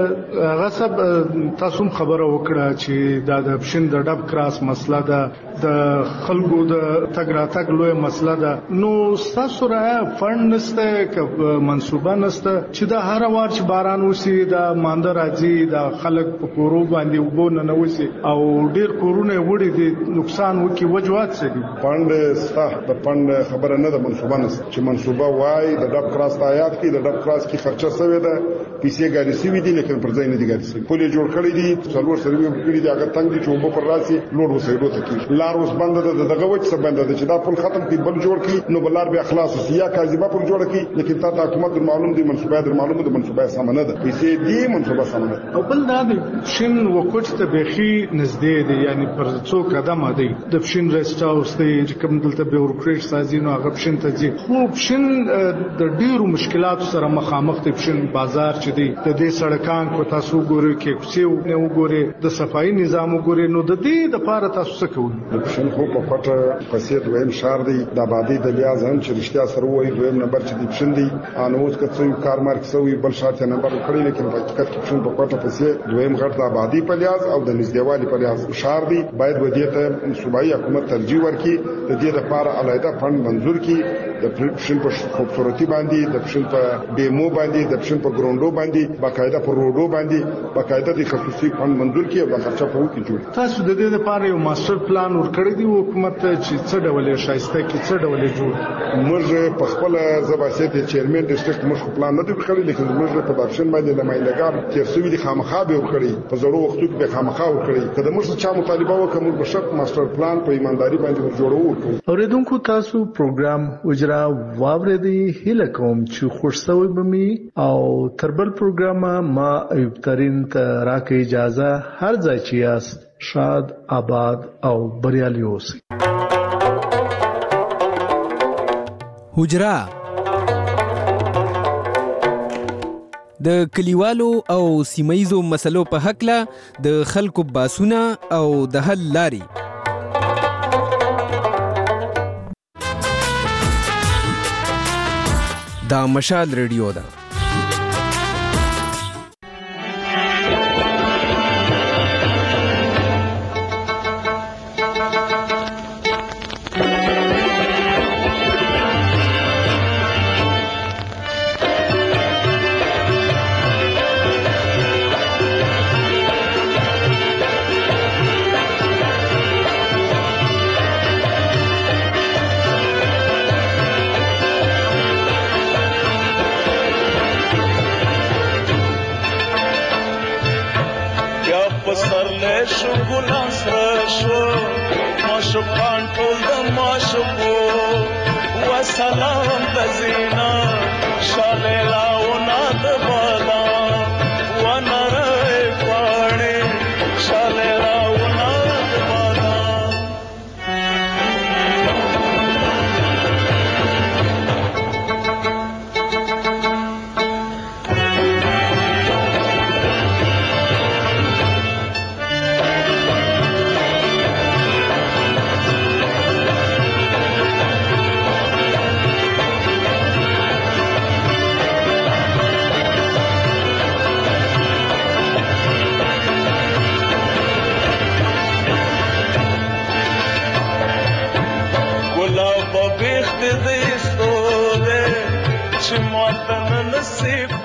غصب تاسو خبره وکړه چې دا د پښین د ډب کراس مسله ده، د خلکو د تګ راتګ لوی مسله ده، نو تاسو را فند نشته ک منصوبه نشته چې دا هر وار چې باران وسی دا مانده راځي دا خلک په کورو باندې وبو نه نوسی او ډیر کورونه وړي دي نقصان وکي وجوهات څه دي؟ فند ستا د فند خبره نه ده، منصوبه نشته چې منصوبه وای د ډب کراس آیات کې د ډب کراس کې خرچه شوی ده، پیسې ګاډي سوي دي لیکن پر ځای نه دي ګاډي سوي، پولې جوړ کړی دي څلور سروي کړی دي هغه تنګ دي چې وبو پر راسي لوړ وسایلو ته کې لار اوس بند ده دغه وچ څه بند ده چې دا پل ختم کی بل جوړ کی نو بلار به اخلاص سیا کاذبه پر جوړ کی، لیکن تا د حکومت معلوم دي منصوبه در معلومه ده منصوبه سم نه ده، پیسې دي منصوبه سم نه ده. او بل دا د پښین وکوټ ته بخي نږدې دي یعنی پر څو قدمه دی د پښین ریسټ هاوس دی چې کوم دلته به ورکرېش سازي نو هغه پښین ته ځي، خو پښین د ډیرو مشکلاتو سره مخامخ دی. پښین بازار چې دی د دې سړکان کو تاسو ګورئ کې څه نه وګورئ د صفایي نظام وګورئ، نو د دې د لپاره تاسو څه کوئ؟ پښین خو په پټه پسې دویم شهر دی د آبادی د لیاز هم چې رښتیا سره وایي دویم نمبر چې دی پښین دی ان اوس که څو کار مارک سوی بل شاته نمبر کړی، لیکن په حقیقت کې پښین په پټه پسې دویم غټ د آبادی په لیاز او د نږدېوالي په لیاز شهر دی. باید ودی ته صوبایي حکومت ترجیح ورکړي د دې لپاره علاوه فند منظور کړي د پښین په خوبصورتي باندې، د پښین په بیمو باندې، د پښین په ګراوندو باندې باقاعده پر روډو باندې باقاعده د خصوصي فند منظور کړي او د خرچه په وکړي جوړ. تاسو د دې لپاره یو ماستر پلان ورکړی دی حکومت چې څه ډول شایسته کې څه ډول جوړ؟ موږ په خپل زباسیت چیرمن ډیسټریکټ موږ پلان نه دی ورکړی، لیکن موږ په داپشن باندې لمایندګان چې سوي دي خامخا به ورکړي په زړو وختو کې به خامخا ورکړي کله موږ چا مطالبه وکړو موږ بشک ماستر پلان په ایمانداري باندې جوړو. اوریدونکو تاسو پروګرام اجرا واوریدي هله کوم چې خوشسوي بمي او تربل پروګرام ما ایوب ترين ته راکې اجازه هر ځای چې یاست شاد آباد او بریالي اوسئ. حجرا د کلیوالو او سیمایزو مسلو په حق له د خلکو باسونه او د حل لاري دا مشال ریډیو ده. پانټول د ماشوکو وسلام د زینا شاله